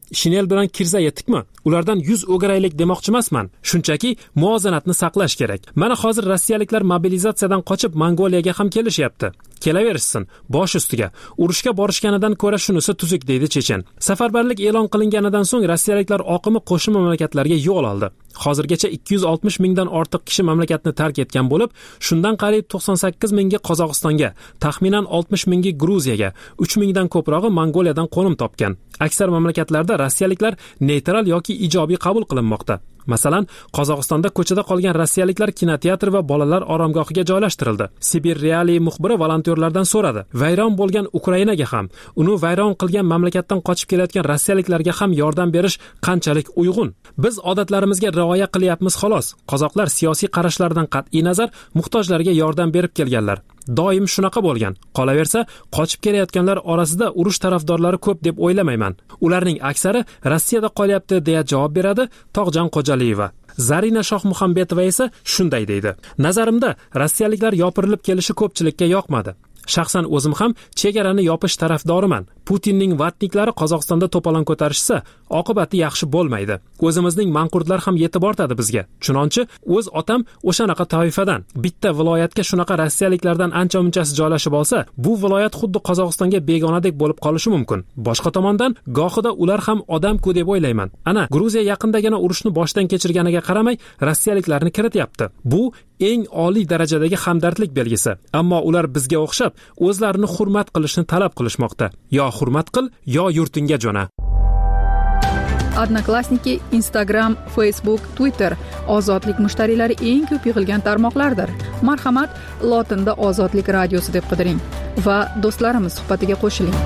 shinel bilan kirza yetikmi? Ulardan yuz o'giraylik demoqchi emasman. Shunchaki muvozanatni saqlash kerak. Mana hozir rossiyaliklar mobilizatsiyadan qochib Mongoliyaga ham kelishyapti. Kelaverishsin, bosh ustiga. Urushga borishganidan ko'ra shunisi tuzuk, deydi chechen. Safarbarlik e'lon qilinganidan so'ng rossiyaliklar oqimi qo'shni mamlakatlarga yo'l oldi. Hozirgacha 260 mingdan ortiq kishi mamlakatni tark etgan bo'lib, shundan qariyb 98 mingi Qozog'istonga, taxminan 60 mingi Gruziyaga, 3 mingdan ko'prog'i Mongoliyadan qo'nim topgan. Aksar mamlakatlarda rossiyaliklar neytral yoki ijobiy qabul qilinmoqda. Masalan, Qozog'istonda ko'chada qolgan rossiyaliklar kinoteatr va bolalar oromgohiga joylashtirildi. Sibir Reali muxbiri volontyorlardan so'radi. Vayron bo'lgan Ukrainaga ham, uni vayron qilgan mamlakatdan qochib kelayotgan rossiyaliklarga ham yordam berish qanchalik uyg'un? Biz odatlarimizga rioya qilyapmiz xolos. Qozoqlar siyosiy qarashlaridan qat'iy nazar muhtojlarga yordam berib kelganlar. Doim shunaqa bo'lgan. Qolaversa, qochib kelayotganlar orasida urush tarafdorlari ko'p deb o'ylamayman. Ularning aksari Rossiyada qolyapti deya javob beradi Tog'jon Qo'jaliyeva. Zarina Shohmuhambetova esa shunday deydi. Nazarimda, rossiyaliklar yopirilib kelishi ko'pchilikka yoqmadi. Shaxsan o'zim ham chegarani yopish tarafdoriman. Putinning vatniklari Qozog'istonda to'polon ko'tarishsa, oqibati yaxshi bo'lmaydi. O'zimizning manqurtlar ham yetib ortadi bizga. Chunonchi o'z otam o'shanaqa toifadan. Bitta viloyatga shunaqa rossiyaliklardan ancha-munchasi joylashib olsa, bu viloyat xuddi Qozog'istonga begonadek bo'lib qolishi mumkin. Boshqa tomondan, gohida ular ham odam-ku deb o'ylayman. Ana, Gruziya yaqindagina urushni boshdan kechirganiga qaramay, rossiyaliklarni kirityapti. Bu eng oliy darajadagi hamdardlik belgisi. Ammo ular bizga o'xshab o'zlarini hurmat qilishni talab qilishmoqda. Yo hurmat qil, yo yurtingga jo'na. Odnoklassniki, Instagram, Facebook, Twitter ozodlik mushtariylari eng ko'p yig'ilgan tarmoqlardir. Marhamat, lotinda Ozodlik radiosi deb qidiring va do'stlarimiz suhbatiga qo'shiling.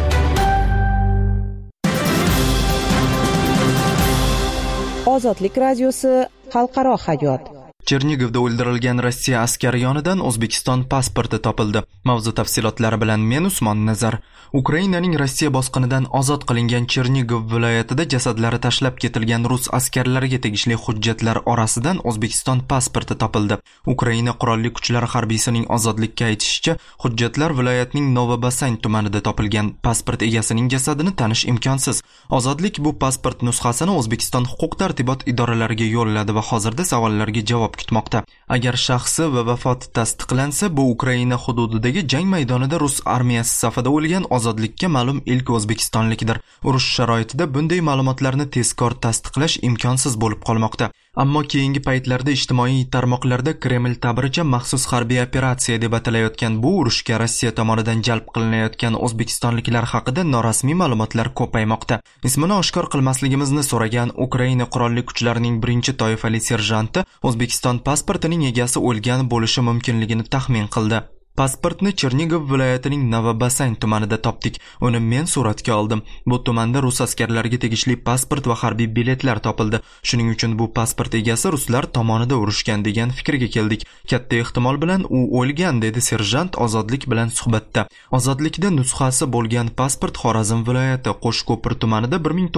Ozodlik radiosi xalqaro hayot. Chernigovda o'ldirilgan Rossiya askari yonidan O'zbekiston pasporti topildi. Mavzu tafsilotlari bilan men Usmon Nazar. Ukrainaning Rossiya bosqinidan ozod qilingan Chernigov viloyatida jasadlari tashlab ketilgan rus askarlariga tegishli hujjatlar orasidan O'zbekiston pasporti topildi. Ukraina qurolli kuchlari harbiysining ozodlikka aytishicha, hujjatlar viloyatning Novobasayn tumanida topilgan. Pasport egasining jasadini tanish imkonsiz. Ozodlik bu pasport nusxasini O'zbekiston huquq-tartibot idoralariga yo'lladi va hozirda savollarga javob kutmoqda. Agar shaxsi va vafoti tasdiqlansa, bu Ukraina hududidagi jang maydonida rus armiyasi safida o'lgan ozodlikka ma'lum ilk o'zbekistonlikdir. Urush sharoitida bunday ma'lumotlarni tezkor tasdiqlash imkonsiz bo'lib qolmoqda. Ammo keyingi paytlarda ijtimoiy tarmoqlarda Kreml ta'biricha maxsus harbiy operatsiya deb atalayotgan bu urushga Rossiya tomonidan jalb qilinayotgan o'zbekistonliklar haqida norasmiy ma'lumotlar ko'paymoqda. Ismini oshkor qilmasligimizni so'ragan Ukraina qurolli kuchlarining birinchi toifali serjanti O'zbekiston pasportining egasi o'lgan bo'lishi mumkinligini taxmin qildi. Pasportni Chernigov viloyatining Novobasayn tumanida topdik. Uni men suratga oldim. Bu tumanda rus askarlariga tegishli pasport va harbiy biletlar topildi. Shuning uchun bu pasport egasi ruslar tomonida urushgan degan fikrga keldik. Katta ehtimol bilan u o'lgan, dedi serjant Ozodlik bilan suhbatda. Ozodlikda nusxasi bo'lgan pasport Xorazm viloyati Qo'shko'pir tumanida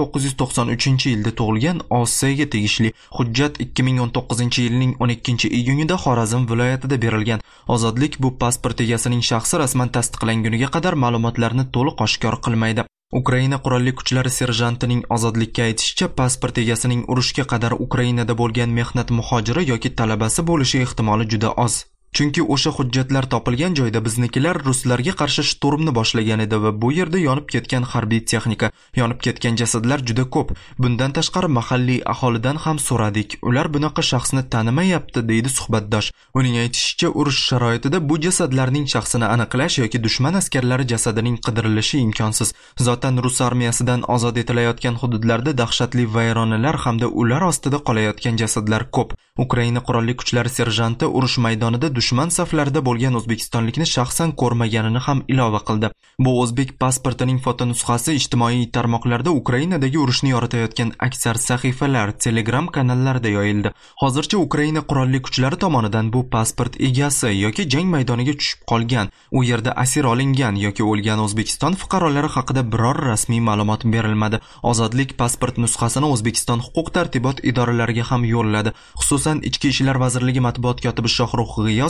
1993-yilda tug'ilgan Osiyaga tegishli. Hujjat 2019-yilning 12-iyunida Xorazm viloyatida berilgan. Ozodlik bu pasport egasining shaxsi rasman tasdiqlanguniga qadar ma'lumotlarni to'liq oshkor qilmaydi. Ukraina qurolli kuchlari serjantining Ozodlikka aytishicha, pasport egasining urushga qadar Ukrainada bo'lgan mehnat muhojiri yoki talabasi bo'lishi ehtimoli juda oz. Chunki o'sha hujjatlar topilgan joyda biznikilar ruslarga qarshi shturmni boshlagan edi va bu yerda yonib ketgan harbiy texnika, yonib ketgan jasadlar juda ko'p. Bundan tashqari mahalliy aholidan ham so'radik. Ular bunaqa shaxsni tanimayapti, deydi suhbatdosh. Uning aytishicha, urush sharoitida bu jasadlarning shaxsini aniqlash yoki dushman askarlari jasadining qidirilishi imkonsiz. Zotan rus armiyasidan ozod etilayotgan hududlarda dahshatli vayronalar hamda ular ostida qolayotgan jasadlar ko'p. Ukraina qurolli kuchlari serjanti urush maydonida dushman saflarida bo'lgan o'zbekistonlikni shaxsan ko'rmaganini ham ilova qildi. Bu o'zbek pasportining fotonusxasi ijtimoiy tarmoqlarda Ukrainadagi urushni yoritayotgan aksar sahifalar, Telegram kanallarida yoyildi. Hozircha Ukraina qurolli kuchlari tomonidan bu pasport egasi yoki jang maydoniga tushib qolgan, u yerda asir olingan yoki o'lgan O'zbekiston fuqarolari haqida biror rasmiy ma'lumot berilmadi. Ozodlik pasport nusxasini O'zbekiston huquq-tartibot idoralariga ham yo'lladi. Xususan, Ichki ishlar vazirligi matbuot kotibi Shohrux G'iyos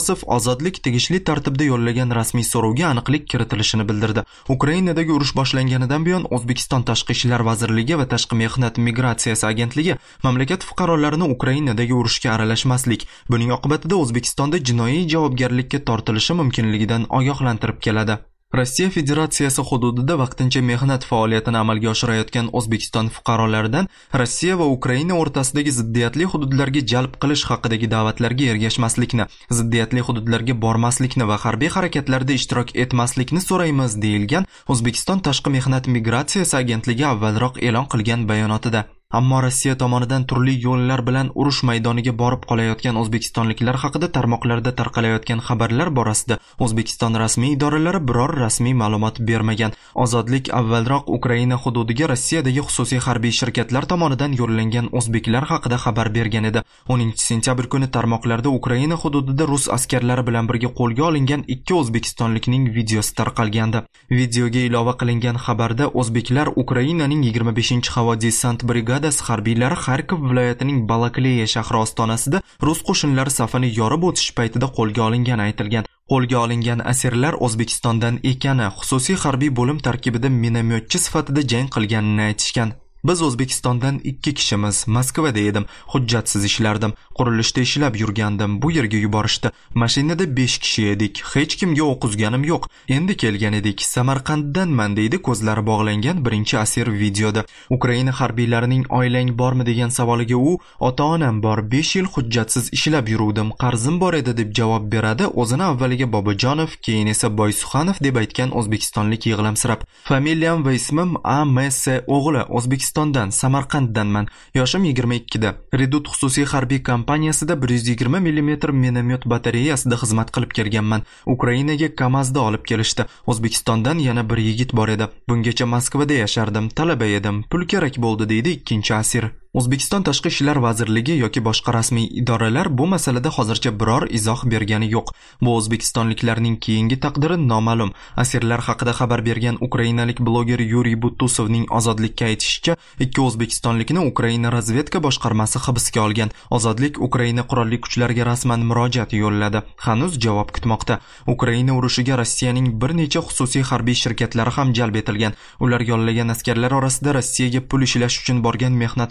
Abbosov ozodlik tegishli tartibda yo'llagan rasmiy so'rovga aniqlik kiritilishini bildirdi. Ukrainadagi urush boshlanganidan buyon O'zbekiston Tashqi ishlar vazirligi va Tashqi mehnat migratsiyasi agentligi mamlakat fuqarolarini Ukrainadagi urushga aralashmaslik, buning oqibatida O'zbekistonda jinoiy javobgarlikka tortilishi mumkinligidan ogohlantirib keladi. Rossiya Federatsiyasi hududida vaqtincha mehnat faoliyatini amalga oshirayotgan O'zbekiston fuqarolaridan Rossiya va Ukraina o'rtasidagi ziddiyatli hududlarga jalb qilish haqidagi da'vatlarga ergashmaslikni, ziddiyatli hududlarga bormaslikni va harbiy harakatlarda ishtirok etmaslikni so'raymiz deyilgan O'zbekiston Tashqi mehnat migratsiyasi agentligi avvalroq e'lon qilgan bayonotida. Ammo Rossiya tomonidan turli yo'llar bilan urush maydoniga borib qolayotgan o'zbekistonliklar haqida tarmoqlarda tarqalayotgan xabarlar borasida O'zbekiston rasmiy idoralari biror rasmiy ma'lumot bermagan. Ozodlik avvalroq Ukraina hududiga Rossiyadagi xususiy harbiy shirkatlar tomonidan yo'llangan o'zbeklar haqida xabar bergan edi. 10-sentyabr kuni tarmoqlarda Ukraina hududida rus askarlari bilan birga qo'lga olingan 2 o'zbekistonlikning videosi tarqalgandi. Videoga ilova qilingan xabarda o'zbeklar Ukrainaning 25-havo desant brigadasi harbiylari Xarkov viloyatining Balakleya shahri ostonasida rus qo'shinlari safini yorib o'tish paytida qo'lga olingani aytilgan. Qo'lga olingan asirlar O'zbekistondan ekani, xususiy harbiy bo'lim tarkibida minomyotchi sifatida jang qilganini aytishgan. Biz O'zbekistondan 2 kishimiz, Moskvada edim, hujjatsiz ishlardim, qurilishda ishlab yurgandim, bu yerga yuborishdi. Mashinada 5 kishi edik, hech kimga o'q uzganim yo'q. Endi kelgan edik, Samarqanddanman deydi ko'zlari bog'langan birinchi asir videoda. Ukraina harbiylarining oilang bormi degan savoliga u, ota-onam bor, 5 yil hujjatsiz ishlab yuruvdim, qarzim bor edi deb javob beradi. O'zini avvaliga Bobojonov, keyin esa Boysuxanov deb aytgan o'zbekistonlik yig'lamsirab. Familiyam va ismim AMS o'g'li, O'zbekistondan, Samarqanddanman. Yoshim 22 da. Redut xususiy harbiy kompaniyasida 120 mm minomyot batareyasida xizmat qilib kelganman. Ukrainaga Kamazda olib kelishdi. O'zbekistondan yana bir yigit bor edi. Bungacha Moskvada yashardim, talaba edim. Pul kerak bo'ldi deydi ikkinchi asir. O'zbekiston Tashqi ishlar vazirligi yoki boshqa rasmiy idoralar bu masalada hozircha biror izoh bergani yo'q. Bu o'zbekistonliklarning keyingi taqdiri noma'lum. Asirlar haqida xabar bergan ukrainalik bloger Yuriy Butusovning Ozodlikka aytishicha, 2 o'zbekistonlikni Ukraina razvedka boshqarmasi hibsga olgan. Ozodlik Ukraina qurolli kuchlariga rasman murojaat yo'lladi. Hanuz javob kutmoqda. Ukraina urushiga Rossiyaning bir necha xususiy harbiy shirkatlari ham jalb etilgan. Ular yollagan askarlar orasida Rossiyaga pul ishlash uchun borgan mehnat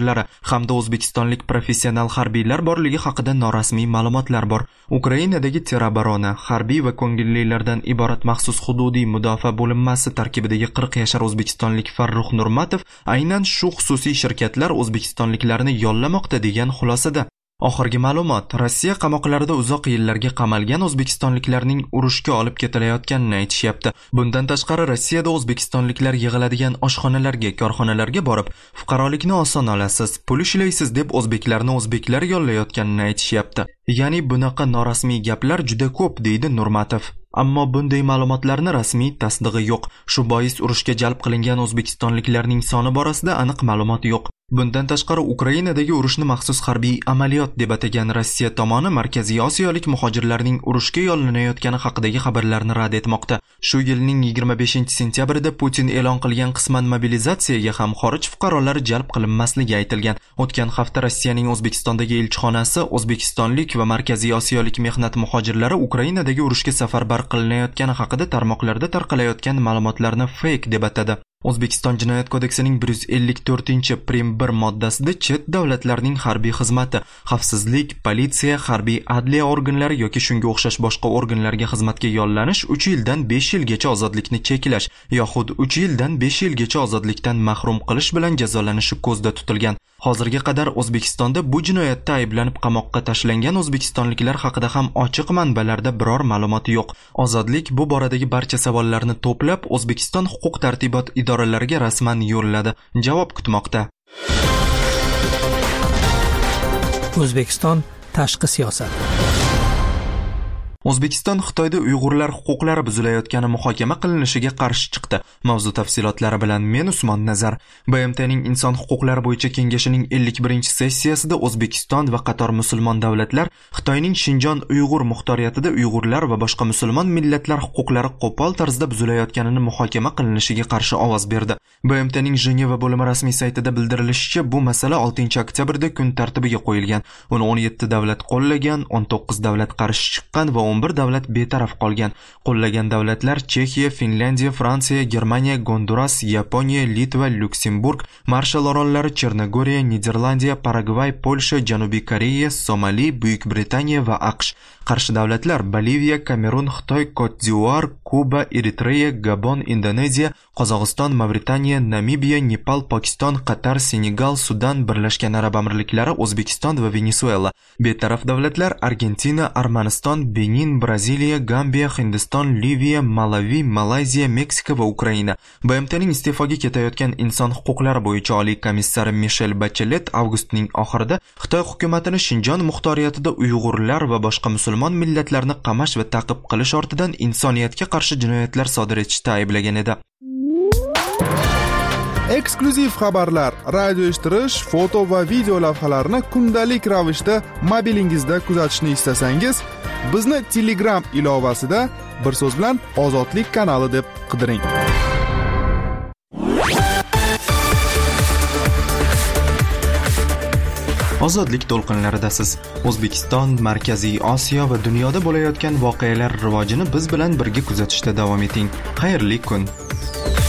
hamda o'zbekistonlik professional harbiylar borligi haqida norasmiy ma'lumotlar bor. Ukrainadagi terabarona, harbiy va ko'ngillilardan iborat maxsus hududiy mudofaa bo'linmasi tarkibidagi 40 yashar o'zbekistonlik Farruh Nurmatov aynan shu xususiy shirkatlar o'zbekistonliklarni yollamoqda degan xulosada. Oxirgi ma'lumot, Rossiya qamoqlarida uzoq yillarga qamalgan o'zbekistonliklarning urushga olib ketilayotganini aytishyapti. Bundan tashqari Rossiyada o'zbekistonliklar yig'iladigan oshxonalarga, korxonalarga borib, fuqarolikni oson olasiz, pul ishlaysiz deb o'zbeklarni o'zbeklar yollayotganini aytishyapti. Ya'ni bunaqa norasmiy gaplar juda ko'p deydi Nurmatov. Ammo bunday ma'lumotlarni rasmiy tasdig'i yo'q. Shu bois urushga jalb qilingan o'zbekistonliklarning soni borasida aniq ma'lumot yo'q. Bundan tashqari Ukrainadagi urushni maxsus harbiy amaliyot deb atagan Rossiya tomoni Markaziy Osiyolik muhojirlarning urushga yollanayotgani haqidagi xabarlarni rad etmoqda. Shu yilning 25-sentyabrida Putin e'lon qilgan qisman mobilizatsiyaga ham xorij fuqarolari jalb qilinmasligi aytilgan. O'tgan hafta Rossiyaning O'zbekistondagi elchixonasi O'zbekistonlik va Markaziy Osiyolik mehnat muhojirlari Ukrainadagi urushga safarbar qilinayotgani haqida tarmoqlarda tarqalayotgan ma'lumotlarni fake deb atadi. O'zbekiston Jinoyat kodeksining 154-prim 1 moddasida chet davlatlarning harbiy xizmati, xavfsizlik, politsiya, harbiy adliya organlari yoki shunga o'xshash boshqa organlarga xizmatga yollanish 3 yildan 5 yilgacha ozodlikni cheklash yoxud 3 yildan 5 yilgacha ozodlikdan mahrum qilish bilan jazolanishi ko'zda tutilgan. Hozirga qadar O'zbekistonda bu jinoyatda ayblanib qamoqqa tashlangan o'zbekistonliklar haqida ham ochiq manbalarda biror ma'lumot yo'q. Ozodlik bu boradagi barcha savollarni to'plab O'zbekiston huquq tartibot idoralariga rasman yo'lladi. Javob kutmoqda. O'zbekiston tashqi siyosat. O'zbekiston Xitoyda Uyg'urlar huquqlari buzilayotgani muhokama qilinishiga qarshi chiqdi. Mavzu tafsilotlari bilan men Usmon Nazar. BMTning Inson huquqlari bo'yicha kengashining 51-sessiyasida O'zbekiston va qator musulmon davlatlar Xitoyning Shinjon Uyg'ur muxtoriyatida Uyg'urlar va boshqa musulmon millatlar huquqlari qo'pol tarzda buzilayotganini muhokama qilinishiga qarshi ovoz berdi. BMTning Jeneva bo'limi rasmiy saytida bildirilishicha, bu masala 6-oktyabrda kun tartibiga qo'yilgan. Uni 17 davlat qo'llagan, 19 davlat qarshi chiqqan va 11 davlat betaraf qolgan. Qo'llagan davlatlar Chexiya, Finlandiya, Fransiya, Germaniya, Gonduras, Yaponiya, Litva, Lyuksemburg, Marshall orollari, Chernogoriya, Niderlandiya, Paragvay, Polsha, Janubiy Koreya, Somali, Buyuk Britaniya va AQSh. Qarshi davlatlar Boliviya, Kamerun, Xitoy, Kot-d'Ivuar, Kuba, Eritreya, Gabon, Indoneziya, Qozog'iston, Mavritaniya, Namibiya, Nepal, Pokiston, Qatar, Senegal, Sudan, Birlashgan Arab Amirliklari, O'zbekiston va Venesuela. Betaraf davlatlar Argentina, Armaniston, Benin, Braziliya, Gambiya, Hindiston, Liviya, Malavi, Malayziya, Meksika va Ukraina. BMTning iste'foga ketayotgan inson huquqlari bo'yicha oliy komissari Michelle Bachelet avgustning oxirida Xitoy hukumatini Shinjon muxtoriyatida Uyg'urlar va boshqa musulmon millatlarni qamash va ta'qib qilish ortidan insoniyatga qarshi jinoyatlar sodir etishda ayblagan edi. Eksklyuziv xabarlar, radio eshittirish, foto va video lavhalarni kundalik ravishda mobilingizda kuzatishni istasangiz, bizni Telegram ilovasida bir so'z bilan Ozodlik kanali deb qidiring. Ozodlik to'lqinlaridasiz. O'zbekiston, Markaziy Osiyo va dunyoda bo'layotgan voqealar rivojini biz bilan birga kuzatishda davom eting. Xayrli kun.